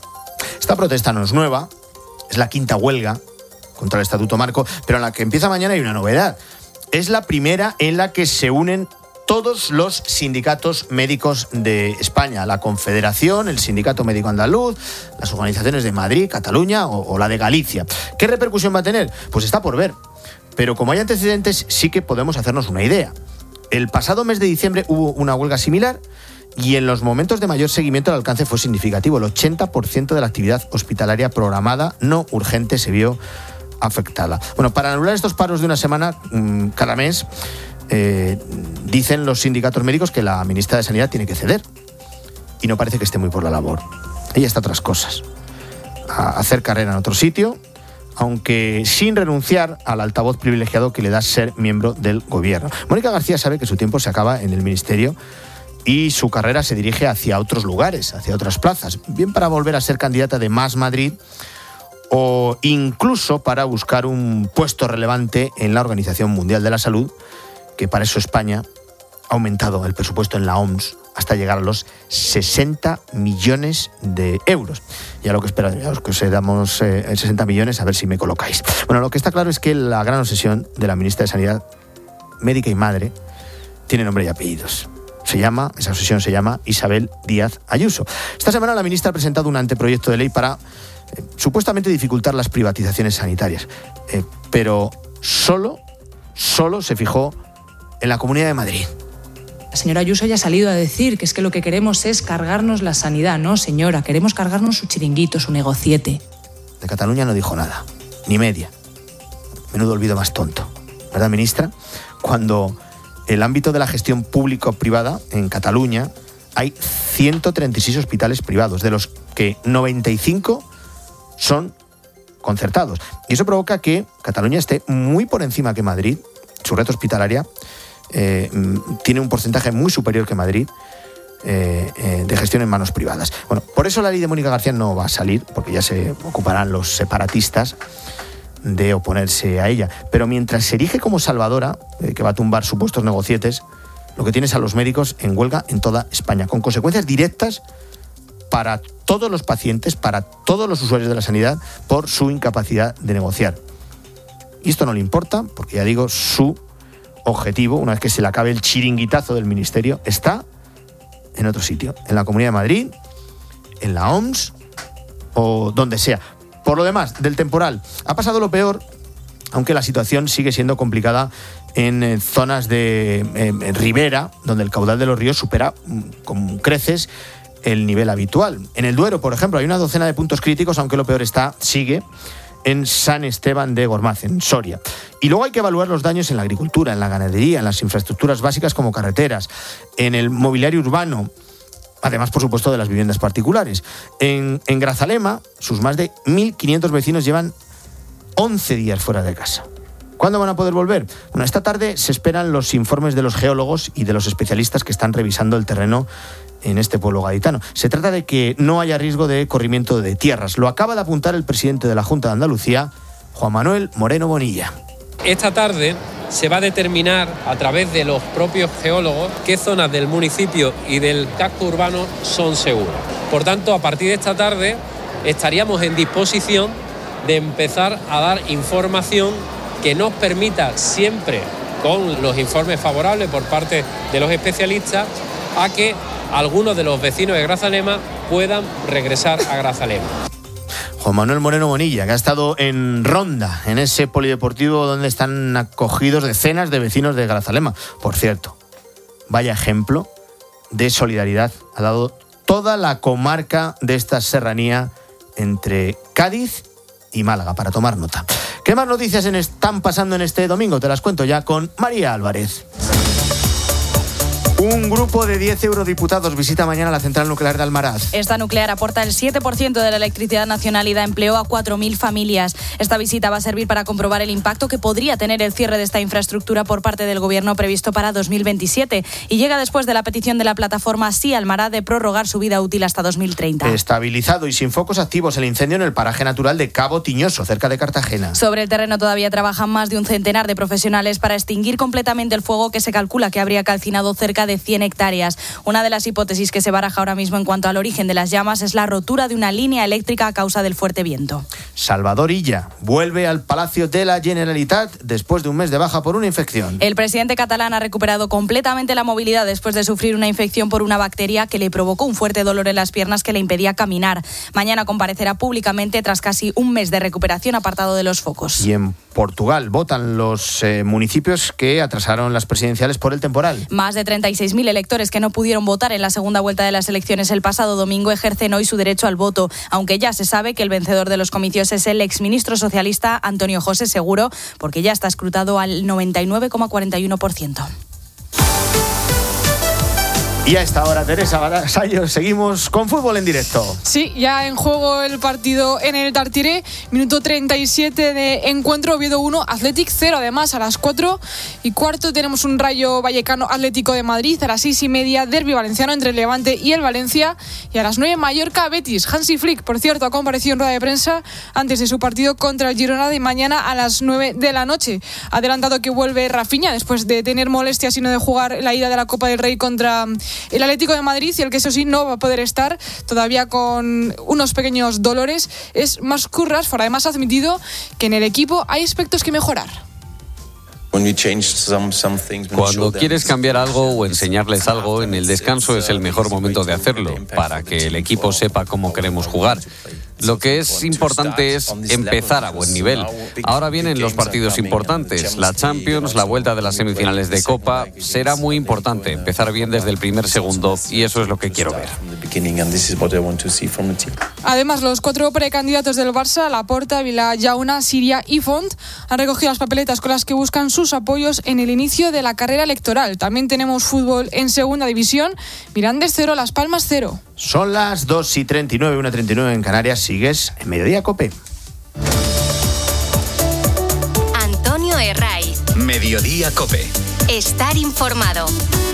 Esta protesta no es nueva, es la quinta huelga contra el Estatuto Marco, pero en la que empieza mañana hay una novedad. Es la primera en la que se unen todos los sindicatos médicos de España, la Confederación, el Sindicato Médico Andaluz, las organizaciones de Madrid, Cataluña o, o la de Galicia. ¿Qué repercusión va a tener? Pues está por ver. Pero como hay antecedentes, sí que podemos hacernos una idea. El pasado mes de diciembre hubo una huelga similar y en los momentos de mayor seguimiento el alcance fue significativo. El ochenta por ciento de la actividad hospitalaria programada no urgente se vio afectada. Bueno, para anular estos paros de una semana cada mes, eh, dicen los sindicatos médicos que la ministra de Sanidad tiene que ceder. Y no parece que esté muy por la labor. Ella está a otras cosas. A hacer carrera en otro sitio, aunque sin renunciar al altavoz privilegiado que le da ser miembro del gobierno. Mónica García sabe que su tiempo se acaba en el ministerio y su carrera se dirige hacia otros lugares, hacia otras plazas, bien para volver a ser candidata de Más Madrid o incluso para buscar un puesto relevante en la Organización Mundial de la Salud, que para eso España ha aumentado el presupuesto en la O M S hasta llegar a los sesenta millones de euros. Ya lo que espero, ya os que os damos eh, sesenta millones, a ver si me colocáis. Bueno, lo que está claro es que la gran obsesión de la ministra de Sanidad, médica y madre, tiene nombre y apellidos. Se llama, esa obsesión se llama Isabel Díaz Ayuso. Esta semana la ministra ha presentado un anteproyecto de ley para eh, supuestamente dificultar las privatizaciones sanitarias, eh, pero solo, solo se fijó en la Comunidad de Madrid. La señora Ayuso ya ha salido a decir que es que lo que queremos es cargarnos la sanidad. No, señora, queremos cargarnos su chiringuito, su negociete. De Cataluña no dijo nada, ni media. Menudo olvido más tonto, ¿verdad, ministra? Cuando el ámbito de la gestión público-privada en Cataluña hay ciento treinta y seis hospitales privados, de los que noventa y cinco son concertados. Y eso provoca que Cataluña esté muy por encima que Madrid. Su red hospitalaria eh, tiene un porcentaje muy superior que Madrid eh, eh, de gestión en manos privadas. Bueno, por eso la ley de Mónica García no va a salir, porque ya se ocuparán los separatistas de oponerse a ella. Pero mientras se erige como salvadora, eh, que va a tumbar supuestos negocietes, lo que tienes a los médicos en huelga en toda España, con consecuencias directas para todos los pacientes, para todos los usuarios de la sanidad, por su incapacidad de negociar. Y esto no le importa, porque ya digo, su objetivo, una vez que se le acabe el chiringuitazo del ministerio, está en otro sitio, en la Comunidad de Madrid, en la O M S o donde sea. Por lo demás, del temporal, ha pasado lo peor, aunque la situación sigue siendo complicada en eh, zonas de eh, ribera, donde el caudal de los ríos supera con creces el nivel habitual. En el Duero, por ejemplo, hay una docena de puntos críticos, aunque lo peor está, sigue en San Esteban de Gormaz, en Soria. Y luego hay que evaluar los daños en la agricultura, en la ganadería, en las infraestructuras básicas como carreteras, en el mobiliario urbano, además, por supuesto, de las viviendas particulares. En, en Grazalema, sus más de mil quinientos vecinos llevan once días fuera de casa. ¿Cuándo van a poder volver? Bueno, esta tarde se esperan los informes de los geólogos y de los especialistas que están revisando el terreno en este pueblo gaditano. Se trata de que no haya riesgo de corrimiento de tierras. Lo acaba de apuntar el presidente de la Junta de Andalucía, Juan Manuel Moreno Bonilla. Esta tarde se va a determinar a través de los propios geólogos qué zonas del municipio y del casco urbano son seguras. Por tanto, a partir de esta tarde estaríamos en disposición de empezar a dar información que nos permita, siempre con los informes favorables por parte de los especialistas, a que algunos de los vecinos de Grazalema puedan regresar a Grazalema. Juan Manuel Moreno Bonilla, que ha estado en Ronda, en ese polideportivo donde están acogidos decenas de vecinos de Grazalema. Por cierto, vaya ejemplo de solidaridad ha dado toda la comarca de esta serranía entre Cádiz y Málaga, para tomar nota. ¿Qué más noticias están pasando en este domingo? Te las cuento ya con María Álvarez. Un grupo de diez eurodiputados visita mañana la central nuclear de Almaraz. Esta nuclear aporta el siete por ciento de la electricidad nacional y da empleo a cuatro mil familias. Esta visita va a servir para comprobar el impacto que podría tener el cierre de esta infraestructura por parte del Gobierno previsto para dos mil veintisiete y llega después de la petición de la plataforma Sí Almaraz de prorrogar su vida útil hasta dos mil treinta. Estabilizado y sin focos activos el incendio en el paraje natural de Cabo Tiñoso, cerca de Cartagena. Sobre el terreno todavía trabajan más de un centenar de profesionales para extinguir completamente el fuego que se calcula que habría calcinado cerca de cien hectáreas. Una de las hipótesis que se baraja ahora mismo en cuanto al origen de las llamas es la rotura de una línea eléctrica a causa del fuerte viento. Salvador Illa vuelve al Palacio de la Generalitat después de un mes de baja por una infección. El presidente catalán ha recuperado completamente la movilidad después de sufrir una infección por una bacteria que le provocó un fuerte dolor en las piernas que le impedía caminar. Mañana comparecerá públicamente tras casi un mes de recuperación apartado de los focos. Y en Portugal votan los eh, municipios que atrasaron las presidenciales por el temporal. Más de treinta y seis mil electores que no pudieron votar en la segunda vuelta de las elecciones el pasado domingo ejercen hoy su derecho al voto, aunque ya se sabe que el vencedor de los comicios es el exministro socialista Antonio José Seguro, porque ya está escrutado al noventa y nueve coma cuarenta y uno por ciento. Y a esta hora, Teresa Vasallo, seguimos con fútbol en directo. Sí, ya en juego el partido en el Tartiere, minuto treinta y siete de encuentro, Oviedo uno, Athletic cero. Además, a las cuatro y cuarto tenemos un Rayo Vallecano Atlético de Madrid. A las seis y media, derbi valenciano entre el Levante y el Valencia. Y a las nueve, Mallorca Betis. Hansi Flick, por cierto, ha comparecido en rueda de prensa antes de su partido contra el Girona de mañana a las nueve de la noche. Ha adelantado que vuelve Rafinha después de tener molestias y no de jugar la ida de la Copa del Rey contra el Atlético de Madrid, y el que eso sí no va a poder estar todavía con unos pequeños dolores es Marcus Rashford. Además ha admitido que en el equipo hay aspectos que mejorar. Cuando quieres cambiar algo o enseñarles algo, en el descanso es el mejor momento de hacerlo, para que el equipo sepa cómo queremos jugar. Lo que es importante es empezar a buen nivel. Ahora vienen los partidos importantes, la Champions, la vuelta de las semifinales de Copa. Será muy importante empezar bien desde el primer segundo, y eso es lo que quiero ver. Además, los cuatro precandidatos del Barça, Laporta, Vilajauna, Siria y Font, han recogido las papeletas con las que buscan sus apoyos en el inicio de la carrera electoral. También tenemos fútbol en segunda división, Mirandés cero, Las Palmas cero. Son las dos y treinta y nueve, una y treinta y nueve en Canarias. Sigues en Mediodía Cope. Antonio Herraiz. Mediodía Cope. Estar informado.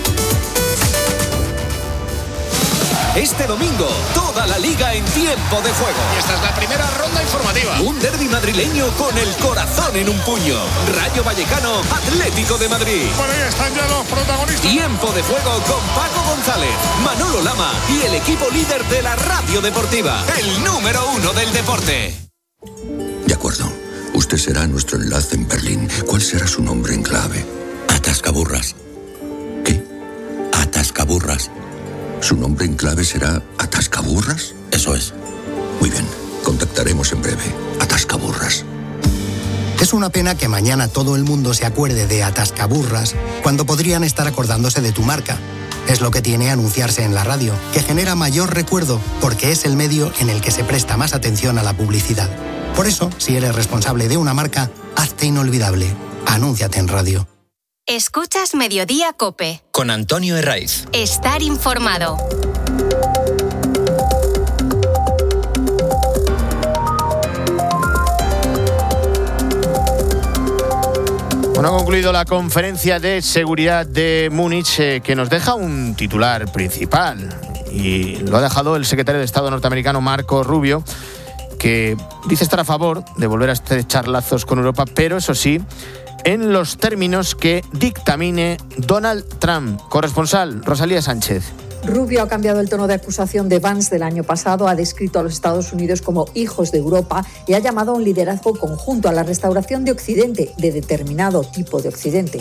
Este domingo, toda la liga en tiempo de juego. Y esta es la primera ronda informativa. Un derbi madrileño con el corazón en un puño. Rayo Vallecano, Atlético de Madrid. Bueno, ahí están ya los protagonistas. Tiempo de juego con Paco González, Manolo Lama y el equipo líder de la radio deportiva. El número uno del deporte. De acuerdo. Usted será nuestro enlace en Berlín. ¿Cuál será su nombre en clave? Atascaburras. ¿Qué? Atascaburras. ¿Su nombre en clave será Atascaburras? Eso es. Muy bien. Contactaremos en breve. Atascaburras. Es una pena que mañana todo el mundo se acuerde de Atascaburras cuando podrían estar acordándose de tu marca. Es lo que tiene anunciarse en la radio, que genera mayor recuerdo porque es el medio en el que se presta más atención a la publicidad. Por eso, si eres responsable de una marca, hazte inolvidable. Anúnciate en radio. Escuchas Mediodía COPE. Con Antonio Herraiz. Estar informado. Bueno, ha concluido la conferencia de seguridad de Múnich, eh, que nos deja un titular principal. Y lo ha dejado el secretario de Estado norteamericano Marco Rubio, que dice estar a favor de volver a estrechar lazos con Europa, pero eso sí, en los términos que dictamine Donald Trump. Corresponsal Rosalía Sánchez. Rubio ha cambiado el tono de acusación de Vance del año pasado, ha descrito a los Estados Unidos como hijos de Europa y ha llamado a un liderazgo conjunto, a la restauración de Occidente, de determinado tipo de Occidente.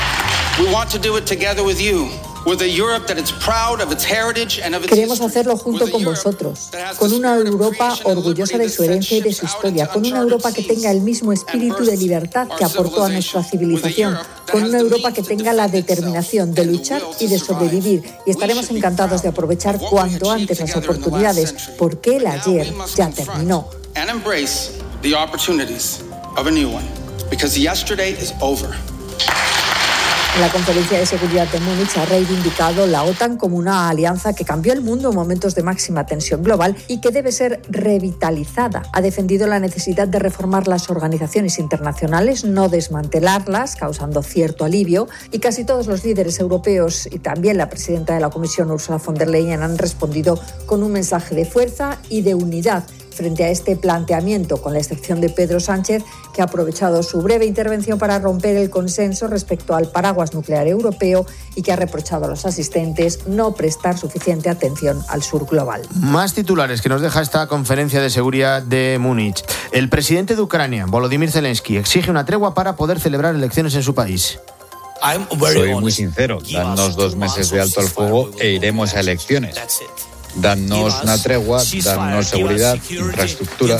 Queremos hacerlo junto con vosotros, con una Europa orgullosa de su herencia y de su historia, con una Europa que tenga el mismo espíritu de libertad que aportó a nuestra civilización, con una Europa que tenga la determinación de luchar y de sobrevivir. Y estaremos encantados de aprovechar cuanto antes las oportunidades, porque el ayer ya terminó. En la conferencia de seguridad de Múnich ha reivindicado la OTAN como una alianza que cambió el mundo en momentos de máxima tensión global y que debe ser revitalizada. Ha defendido la necesidad de reformar las organizaciones internacionales, no desmantelarlas, causando cierto alivio, y casi todos los líderes europeos y también la presidenta de la Comisión, Ursula von der Leyen, han respondido con un mensaje de fuerza y de unidad frente a este planteamiento, con la excepción de Pedro Sánchez, que ha aprovechado su breve intervención para romper el consenso respecto al paraguas nuclear europeo y que ha reprochado a los asistentes no prestar suficiente atención al sur global. Más titulares que nos deja esta conferencia de seguridad de Múnich. El presidente de Ucrania, Volodymyr Zelensky, exige una tregua para poder celebrar elecciones en su país. Soy muy sincero, danos dos meses de alto al fuego e iremos a elecciones. Danos una tregua, danos seguridad, infraestructura.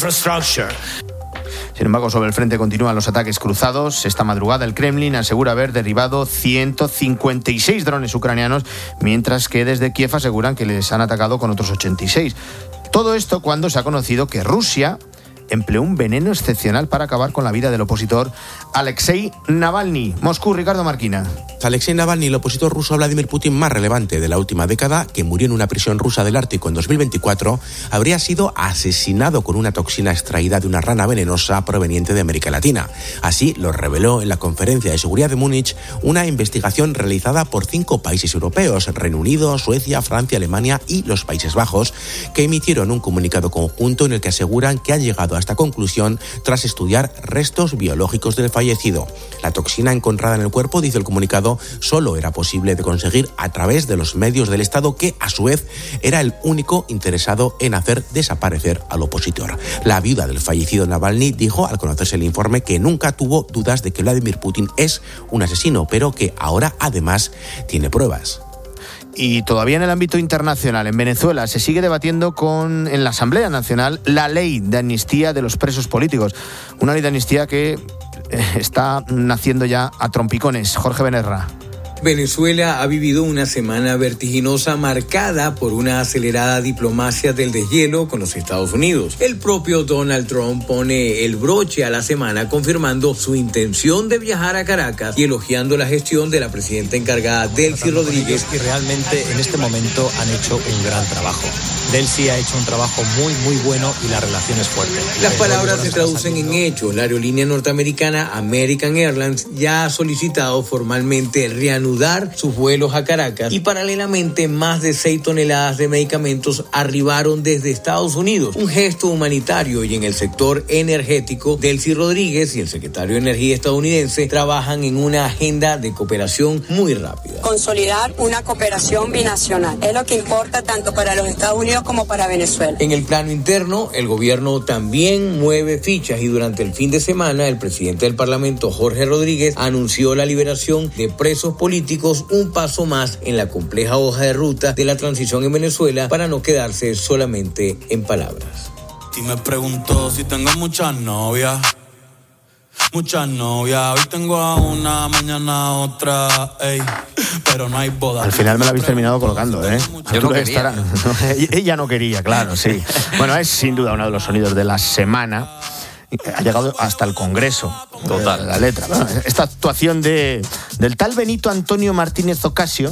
Sin embargo, sobre el frente continúan los ataques cruzados. Esta madrugada el Kremlin asegura haber derribado ciento cincuenta y seis drones ucranianos, mientras que desde Kiev aseguran que les han atacado con otros ochenta y seis. Todo esto cuando se ha conocido que Rusia empleó un veneno excepcional para acabar con la vida del opositor Alexei Navalny. Moscú, Ricardo Marquina. Alexei Navalny, el opositor ruso a Vladimir Putin más relevante de la última década, que murió en una prisión rusa del Ártico en dos mil veinticuatro, habría sido asesinado con una toxina extraída de una rana venenosa proveniente de América Latina. Así lo reveló en la conferencia de seguridad de Múnich una investigación realizada por cinco países europeos, Reino Unido, Suecia, Francia, Alemania y los Países Bajos, que emitieron un comunicado conjunto en el que aseguran que han llegado a esta conclusión tras estudiar restos biológicos del fallecido. La toxina encontrada en el cuerpo, dice el comunicado, solo era posible de conseguir a través de los medios del Estado, que a su vez era el único interesado en hacer desaparecer al opositor. La viuda del fallecido Navalny dijo al conocerse el informe que nunca tuvo dudas de que Vladimir Putin es un asesino, pero que ahora además tiene pruebas. Y todavía en el ámbito internacional, en Venezuela se sigue debatiendo con, en la Asamblea Nacional la ley de amnistía de los presos políticos. Una ley de amnistía que eh, está naciendo ya a trompicones. Jorge Benerra. Venezuela ha vivido una semana vertiginosa marcada por una acelerada diplomacia del deshielo con los Estados Unidos. El propio Donald Trump pone el broche a la semana confirmando su intención de viajar a Caracas y elogiando la gestión de la presidenta encargada Delcy Rodríguez. Y realmente en este momento han hecho un gran trabajo. Delcy ha hecho un trabajo muy muy bueno y la relación es fuerte. Las palabras se traducen en hechos. La aerolínea norteamericana American Airlines ya ha solicitado formalmente reanudar sus vuelos a Caracas y paralelamente más de seis toneladas de medicamentos arribaron desde Estados Unidos. Un gesto humanitario. Y en el sector energético, Delcy Rodríguez y el secretario de Energía estadounidense trabajan en una agenda de cooperación muy rápida. Consolidar una cooperación binacional es lo que importa tanto para los Estados Unidos como para Venezuela. En el plano interno, el gobierno también mueve fichas y durante el fin de semana el presidente del Parlamento, Jorge Rodríguez, anunció la liberación de presos políticos, un paso más en la compleja hoja de ruta de la transición en Venezuela para no quedarse solamente en palabras. Y me preguntó si tengo muchas novias. Muchas novias, hoy tengo a una, mañana a otra, ey, pero no hay boda. Al final me la habéis terminado colocando, ¿eh? Yo no quería. Ella no quería, claro, sí. Bueno, es sin duda uno de los sonidos de la semana. ha llegado hasta el Congreso. Total. La letra. Bueno, esta actuación de, del tal Benito Antonio Martínez Ocasio,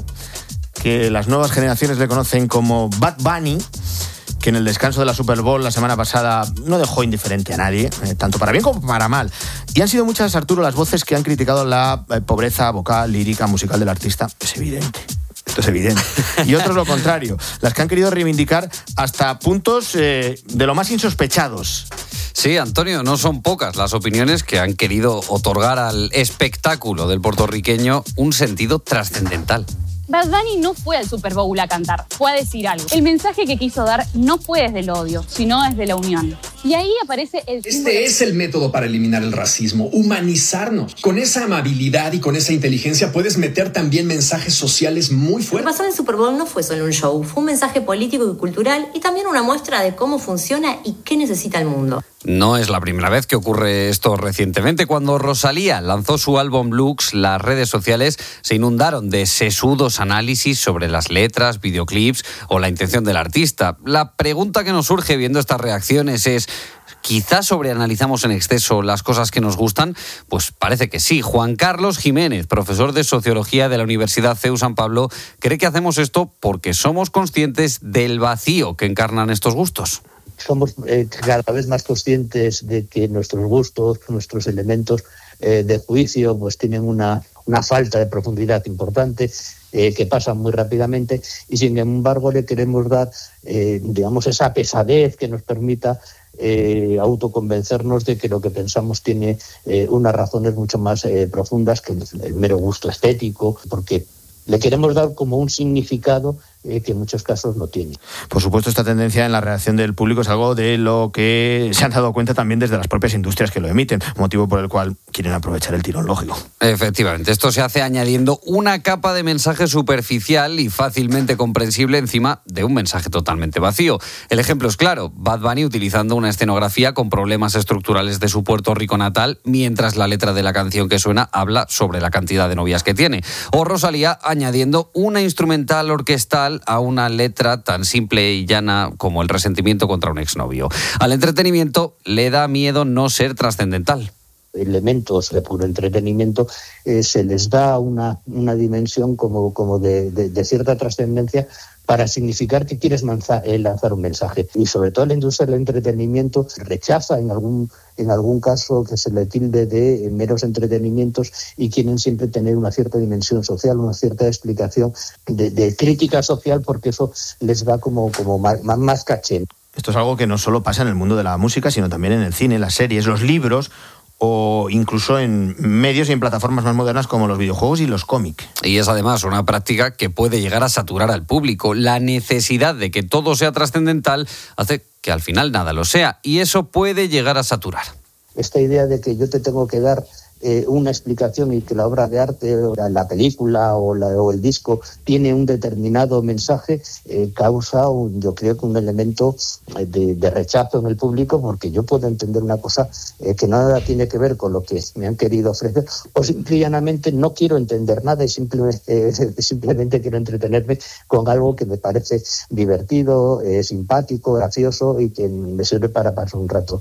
que las nuevas generaciones le conocen como Bad Bunny, que en el descanso de la Super Bowl la semana pasada no dejó indiferente a nadie, eh, tanto para bien como para mal. Y han sido muchas, Arturo, las voces que han criticado la eh, pobreza vocal, lírica, musical del artista. Es evidente. Esto es evidente. Y otros lo contrario, las que han querido reivindicar hasta puntos eh, de lo más insospechados. Sí, Antonio, no son pocas las opiniones que han querido otorgar al espectáculo del puertorriqueño un sentido trascendental. Bad Bunny no fue al Super Bowl a cantar, fue a decir algo. El mensaje que quiso dar no fue desde el odio, sino desde la unión. Y ahí aparece el... Este es el método para eliminar el racismo, humanizarnos. Con esa amabilidad y con esa inteligencia puedes meter también mensajes sociales muy fuertes. Lo que pasó en el Super Bowl no fue solo un show, fue un mensaje político y cultural y también una muestra de cómo funciona y qué necesita el mundo. No es la primera vez que ocurre esto recientemente. Cuando Rosalía lanzó su álbum Lux, las redes sociales se inundaron de sesudos análisis sobre las letras, videoclips o la intención del artista. La pregunta que nos surge viendo estas reacciones es... ¿quizás sobreanalizamos en exceso las cosas que nos gustan? Pues parece que sí. Juan Carlos Jiménez, profesor de Sociología de la Universidad C E U San Pablo, cree que hacemos esto porque somos conscientes del vacío que encarnan estos gustos. Somos eh, cada vez más conscientes de que nuestros gustos, nuestros elementos eh, de juicio, pues tienen una, una falta de profundidad importante, eh, que pasan muy rápidamente, y sin embargo le queremos dar, eh, digamos, esa pesadez que nos permita eh, autoconvencernos de que lo que pensamos tiene eh, unas razones mucho más eh, profundas que el, el mero gusto estético, porque le queremos dar como un significado eh, que en muchos casos no tiene. Por supuesto, esta tendencia en la reacción del público es algo de lo que se han dado cuenta también desde las propias industrias que lo emiten, motivo por el cual quieren aprovechar el tirón lógico. Efectivamente, esto se hace añadiendo una capa de mensaje superficial y fácilmente comprensible encima de un mensaje totalmente vacío. El ejemplo es claro, Bad Bunny utilizando una escenografía con problemas estructurales de su Puerto Rico natal, mientras la letra de la canción que suena habla sobre la cantidad de novias que tiene. O Rosalía añadiendo una instrumental orquestal a una letra tan simple y llana como el resentimiento contra un exnovio. Al entretenimiento le da miedo no ser trascendental. Elementos de puro entretenimiento eh, se les da una, una dimensión como, como de, de, de cierta trascendencia para significar que quieres lanzar, eh, lanzar un mensaje. Y sobre todo la industria del entretenimiento rechaza en algún, en algún caso que se le tilde de eh, meros entretenimientos y quieren siempre tener una cierta dimensión social, una cierta explicación de, de crítica social, porque eso les da como, como más, más caché. Esto es algo que no solo pasa en el mundo de la música, sino también en el cine, las series, los libros, o incluso en medios y en plataformas más modernas como los videojuegos y los cómics. Y es además una práctica que puede llegar a saturar al público. La necesidad de que todo sea trascendental hace que al final nada lo sea, y eso puede llegar a saturar. Esta idea de que yo te tengo que dar eh, una explicación y que la obra de arte, o la, la película o, la, o el disco tiene un determinado mensaje, eh, causa, un, yo creo que un elemento de, de rechazo en el público, porque yo puedo entender una cosa eh, que nada tiene que ver con lo que me han querido ofrecer, o simple y llanamente no quiero entender nada y simplemente, eh, simplemente quiero entretenerme con algo que me parece divertido, eh, simpático, gracioso y que me sirve para pasar un rato.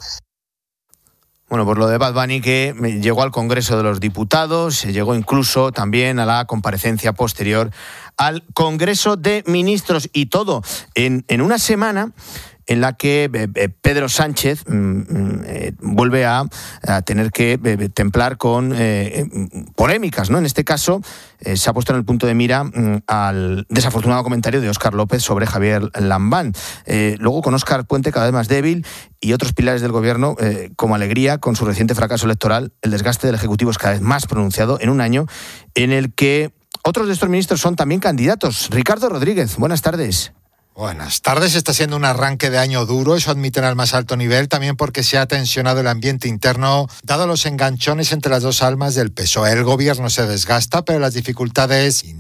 Bueno, por lo de Bad Bunny, que llegó al Congreso de los Diputados, llegó incluso también a la comparecencia posterior al Congreso de Ministros, y todo en, en una semana en la que eh, Pedro Sánchez eh, vuelve a, a tener que eh, templar con eh, polémicas, ¿no? En este caso eh, se ha puesto en el punto de mira mm, al desafortunado comentario de Óscar López sobre Javier Lambán. Eh, luego con Óscar Puente cada vez más débil y otros pilares del gobierno eh, como Alegría con su reciente fracaso electoral, el desgaste del Ejecutivo es cada vez más pronunciado en un año en el que otros de estos ministros son también candidatos. Ricardo Rodríguez, buenas tardes. Buenas tardes. Está siendo un arranque de año duro, eso admiten al más alto nivel, también porque se ha tensionado el ambiente interno, dado los enganchones entre las dos almas del P S O E. El gobierno se desgasta, pero las dificultades inevitables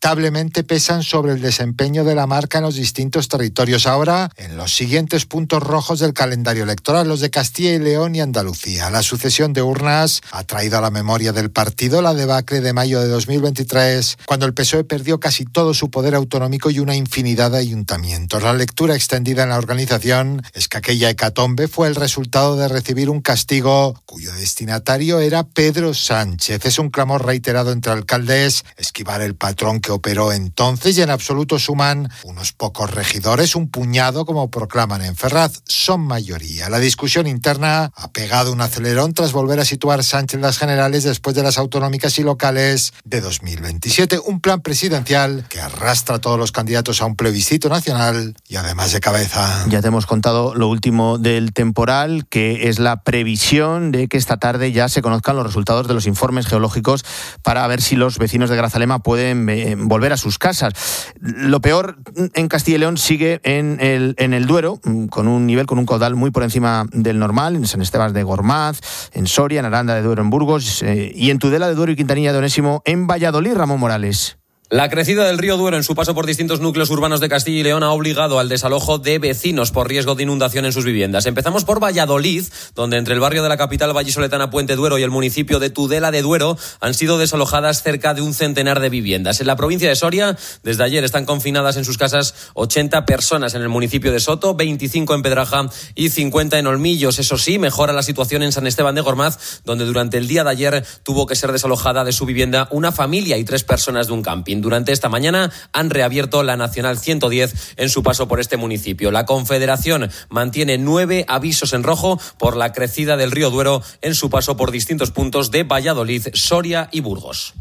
inevitablemente pesan sobre el desempeño de la marca en los distintos territorios. Ahora, en los siguientes puntos rojos del calendario electoral, los de Castilla y León y Andalucía. La sucesión de urnas ha traído a la memoria del partido la debacle de mayo de dos mil veintitrés, cuando el P S O E perdió casi todo su poder autonómico y una infinidad de ayuntamientos. La lectura extendida en la organización es que aquella hecatombe fue el resultado de recibir un castigo cuyo destinatario era Pedro Sánchez. Es un clamor reiterado entre alcaldes esquivar el patrón que operó entonces, y en absoluto suman unos pocos regidores, un puñado como proclaman en Ferraz, son mayoría. La discusión interna ha pegado un acelerón tras volver a situar Sánchez las generales después de las autonómicas y locales de dos mil veintisiete, un plan presidencial que arrastra a todos los candidatos a un plebiscito nacional y además de cabeza. Ya te hemos contado lo último del temporal, que es la previsión de que esta tarde ya se conozcan los resultados de los informes geológicos para ver si los vecinos de Grazalema pueden eh, volver a sus casas. Lo peor en Castilla y León sigue en el, en el Duero, con un nivel, con un caudal muy por encima del normal, en San Esteban de Gormaz, en Soria, en Aranda de Duero, en Burgos, eh, y en Tudela de Duero y Quintanilla de Onésimo, en Valladolid. Ramón Morales. La crecida del río Duero en su paso por distintos núcleos urbanos de Castilla y León ha obligado al desalojo de vecinos por riesgo de inundación en sus viviendas. Empezamos por Valladolid, donde entre el barrio de la capital vallisoletana Puente Duero y el municipio de Tudela de Duero han sido desalojadas cerca de un centenar de viviendas. En la provincia de Soria, desde ayer están confinadas en sus casas ochenta personas en el municipio de Soto, veinticinco en Pedraja y cincuenta en Olmillos. Eso sí, mejora la situación en San Esteban de Gormaz, donde durante el día de ayer tuvo que ser desalojada de su vivienda una familia y tres personas de un camping. Durante esta mañana han reabierto la Nacional ciento diez en su paso por este municipio. La Confederación mantiene nueve avisos en rojo por la crecida del río Duero en su paso por distintos puntos de Valladolid, Soria y Burgos.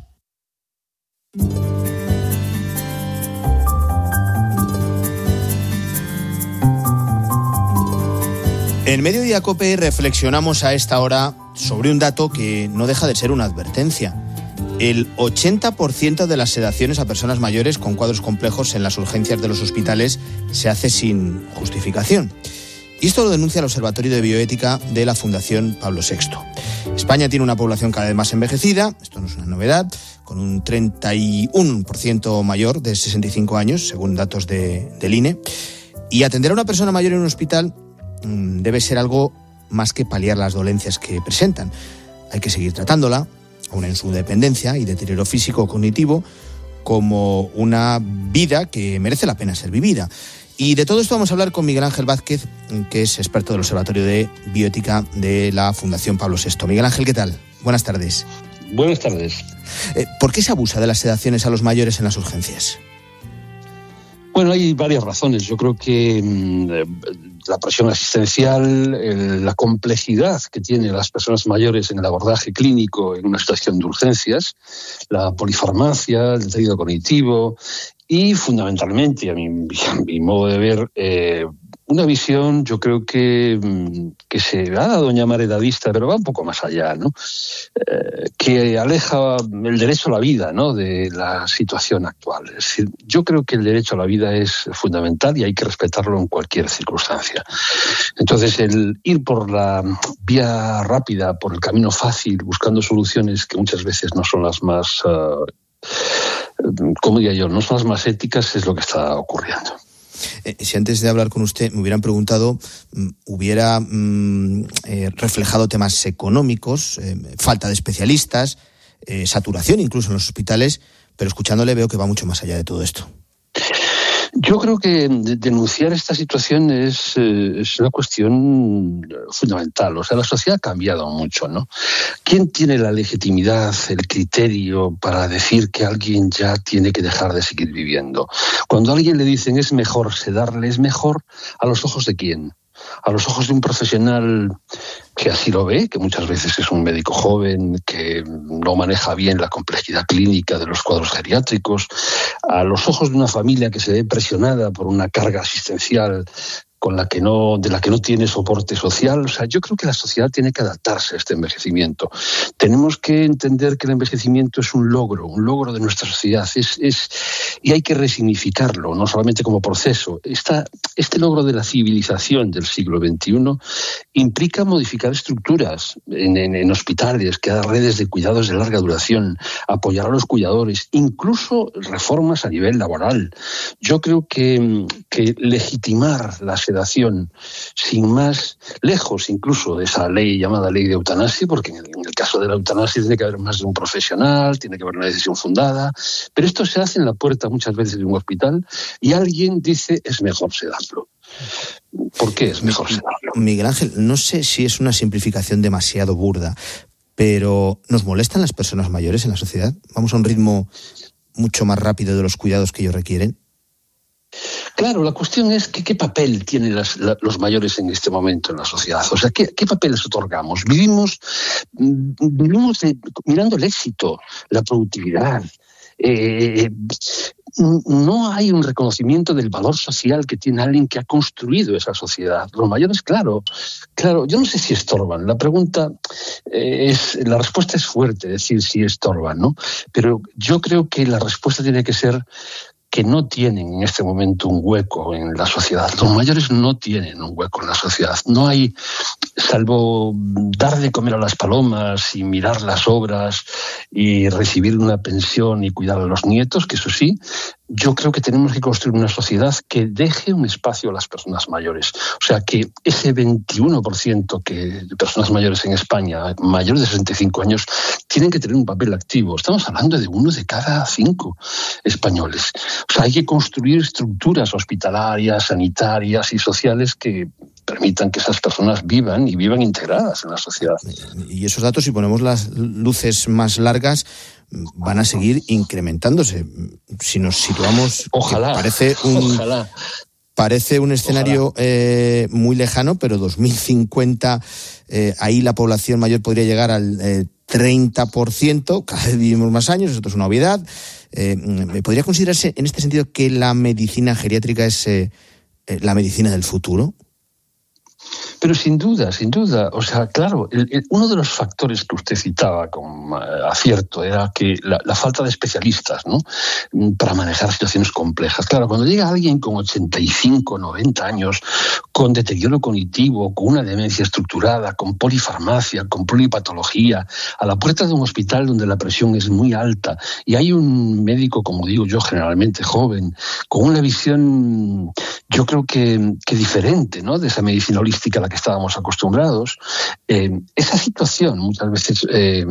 En Mediodía COPE reflexionamos a esta hora sobre un dato que no deja de ser una advertencia. El ochenta por ciento de las sedaciones a personas mayores con cuadros complejos en las urgencias de los hospitales se hace sin justificación. Y esto lo denuncia el Observatorio de Bioética de la Fundación Pablo sexto. España tiene una población cada vez más envejecida, esto no es una novedad, con un treinta y uno por ciento mayor de sesenta y cinco años, según datos de, del I N E. Y atender a una persona mayor en un hospital mmm, debe ser algo más que paliar las dolencias que presentan. Hay que seguir tratándola, aún en su dependencia y deterioro físico o cognitivo, como una vida que merece la pena ser vivida. Y de todo esto vamos a hablar con Miguel Ángel Vázquez, que es experto del Observatorio de Bioética de la Fundación Pablo sexto. Miguel Ángel, ¿qué tal? Buenas tardes. Buenas tardes. Eh, ¿Por qué se abusa de las sedaciones a los mayores en las urgencias? Bueno, hay varias razones. Yo creo que mmm, la presión asistencial, el, la complejidad que tienen las personas mayores en el abordaje clínico en una situación de urgencias, la polifarmacia, el deterioro cognitivo y, fundamentalmente, a mi, a mi modo de ver, eh, una visión, yo creo que, que se ha dado en llamar edadista, pero va un poco más allá, ¿no? Eh, que aleja el derecho a la vida, ¿no?, de la situación actual. Es decir, yo creo que el derecho a la vida es fundamental y hay que respetarlo en cualquier circunstancia. Entonces, el ir por la vía rápida, por el camino fácil, buscando soluciones que muchas veces no son las más, uh, como diría yo, no son las más éticas, es lo que está ocurriendo. Eh, si antes de hablar con usted me hubieran preguntado, mm, hubiera mm, eh, reflejado temas económicos, eh, falta de especialistas, eh, saturación incluso en los hospitales, pero escuchándole veo que va mucho más allá de todo esto. Yo creo que denunciar esta situación es, es una cuestión fundamental. O sea, la sociedad ha cambiado mucho, ¿no? ¿Quién tiene la legitimidad, el criterio para decir que alguien ya tiene que dejar de seguir viviendo? Cuando a alguien le dicen es mejor sedarle, ¿es mejor a los ojos de quién? A los ojos de un profesional que así lo ve, que muchas veces es un médico joven, que no maneja bien la complejidad clínica de los cuadros geriátricos, a los ojos de una familia que se ve presionada por una carga asistencial con la que no, de la que no tiene soporte social. O sea, yo creo que la sociedad tiene que adaptarse a este envejecimiento. Tenemos que entender que el envejecimiento es un logro, un logro de nuestra sociedad, es, es, y hay que resignificarlo, no solamente como proceso. Esta, este logro de la civilización del siglo veintiuno implica modificar estructuras en, en, en hospitales, crear redes de cuidados de larga duración, apoyar a los cuidadores, incluso reformas a nivel laboral. Yo creo que, que legitimar la sedación sin más, lejos incluso de esa ley llamada ley de eutanasia, porque en el, en el caso de la eutanasia tiene que haber más de un profesional, tiene que haber una decisión fundada, pero esto se hace en la puerta muchas veces de un hospital y alguien dice es mejor sedarlo. ¿Por qué es mejor sedarlo? Miguel Ángel, no sé si es una simplificación demasiado burda, pero ¿nos molestan las personas mayores en la sociedad? ¿Vamos a un ritmo mucho más rápido de los cuidados que ellos requieren? Claro, la cuestión es que qué papel tienen las, la, los mayores en este momento en la sociedad. O sea, ¿qué, qué papel les otorgamos? Vivimos, vivimos de, mirando el éxito, la productividad. Eh, no hay un reconocimiento del valor social que tiene alguien que ha construido esa sociedad. Los mayores, claro, claro, yo no sé si estorban. La pregunta eh, es, la respuesta es fuerte, decir si estorban, ¿no? Pero yo creo que la respuesta tiene que ser que no tienen en este momento un hueco en la sociedad. Los mayores no tienen un hueco en la sociedad. No hay, salvo dar de comer a las palomas y mirar las obras y recibir una pensión y cuidar a los nietos, que eso sí, yo creo que tenemos que construir una sociedad que deje un espacio a las personas mayores. O sea, que ese veintiuno por ciento que, de personas mayores en España, mayores de sesenta y cinco años, tienen que tener un papel activo. Estamos hablando de uno de cada cinco españoles. O sea, hay que construir estructuras hospitalarias, sanitarias y sociales que permitan que esas personas vivan y vivan integradas en la sociedad. Y esos datos, si ponemos las luces más largas, van a seguir incrementándose. Si nos situamos, ojalá, parece un, ojalá. Parece un escenario eh, muy lejano, pero dos mil cincuenta, eh, ahí la población mayor podría llegar al eh, treinta por ciento, cada vez vivimos más años, esto es una obviedad. Eh, ¿Podría considerarse en este sentido que la medicina geriátrica es eh, la medicina del futuro? Pero sin duda, sin duda. O sea, claro, el, el, uno de los factores que usted citaba con acierto era que la, la falta de especialistas, ¿no?, para manejar situaciones complejas. Claro, cuando llega alguien con ochenta y cinco, noventa años, con deterioro cognitivo, con una demencia estructurada, con polifarmacia, con polipatología, a la puerta de un hospital donde la presión es muy alta y hay un médico, como digo yo, generalmente joven, con una visión, yo creo que, que diferente, ¿no?, de esa medicina holística a la que estábamos acostumbrados, eh, esa situación muchas veces eh,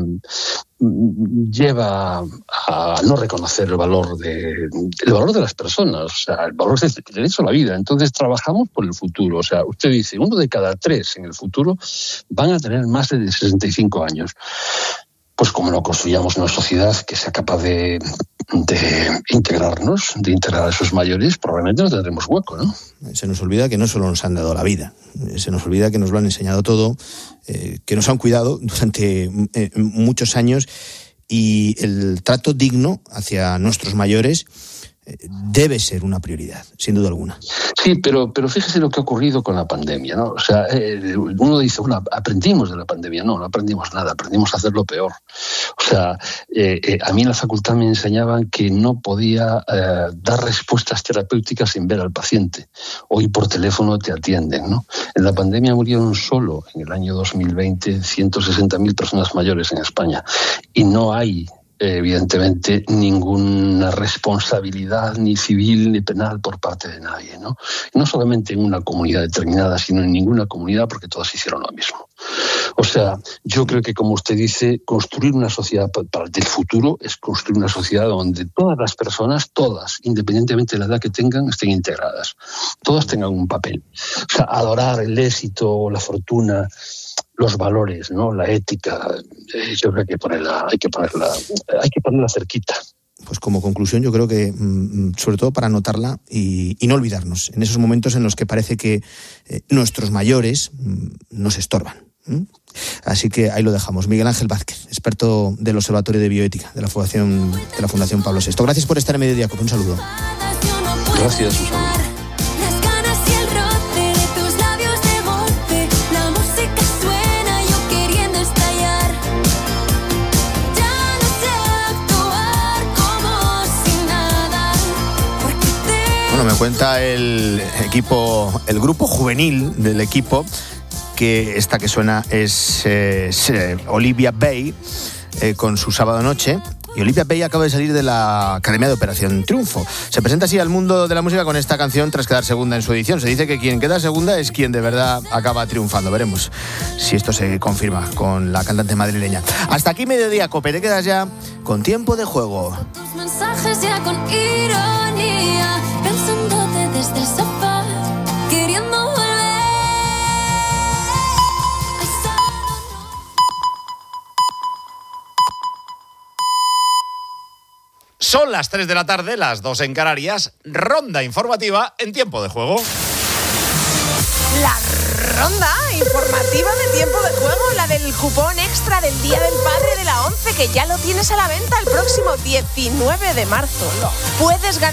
lleva a no reconocer el valor de el valor de las personas, o sea, el valor del derecho a la vida. Entonces trabajamos por el futuro. O sea, usted dice, uno de cada tres en el futuro van a tener más de sesenta y cinco años. Pues como no construyamos una sociedad que sea capaz de, de integrarnos, de integrar a esos mayores, probablemente no tendremos hueco, ¿no? Se nos olvida que no solo nos han dado la vida, se nos olvida que nos lo han enseñado todo, eh, que nos han cuidado durante eh, muchos años, y el trato digno hacia nuestros mayores debe ser una prioridad, sin duda alguna. Sí, pero, pero fíjese lo que ha ocurrido con la pandemia, ¿no? O sea, eh, uno dice, bueno, aprendimos de la pandemia. No, no aprendimos nada, aprendimos a hacerlo peor. O sea, eh, eh, a mí en la facultad me enseñaban que no podía eh, dar respuestas terapéuticas sin ver al paciente. Hoy por teléfono te atienden, ¿no? En la pandemia murieron solo, en el año dos mil veinte, ciento sesenta mil personas mayores en España. Y no hay, evidentemente, ninguna responsabilidad ni civil ni penal por parte de nadie, ¿no? No solamente en una comunidad determinada, sino en ninguna comunidad, porque todos hicieron lo mismo. O sea, yo creo que, como usted dice, construir una sociedad para el futuro es construir una sociedad donde todas las personas, todas, independientemente de la edad que tengan, estén integradas. Todas tengan un papel. O sea, adorar el éxito, la fortuna, los valores, ¿no?, la ética, eh, yo creo que hay que ponerla, hay que ponerla, hay que ponerla cerquita. Pues como conclusión, yo creo que, sobre todo para anotarla y, y no olvidarnos, en esos momentos en los que parece que eh, nuestros mayores nos estorban. ¿Mm? Así que ahí lo dejamos. Miguel Ángel Vázquez, experto del Observatorio de Bioética de la Fundación, de la Fundación Pablo sexto. Gracias por estar en Mediodía Cope. Un saludo. Gracias, un saludo. Las ganas y el roce de Cuenta el equipo, el grupo juvenil del equipo, que esta que suena es, eh, es eh, Olivia Bay, eh, con su Sábado Noche. Y Olivia Bay acaba de salir de la Academia de Operación Triunfo. Se presenta así al mundo de la música con esta canción tras quedar segunda en su edición. Se dice que quien queda segunda es quien de verdad acaba triunfando. Veremos si esto se confirma con la cantante madrileña. Hasta aquí Mediodía Cope. Te quedas ya con Tiempo de Juego. Tus mensajes ya con ironía, pensándote desde el sofá, queriendo volver. Son las tres de la tarde, las dos en Canarias. Ronda informativa en Tiempo de Juego. La ronda informativa de Tiempo de Juego, la del cupón extra del Día del Padre de la ONCE, que ya lo tienes a la venta el próximo diecinueve de marzo. Puedes ganar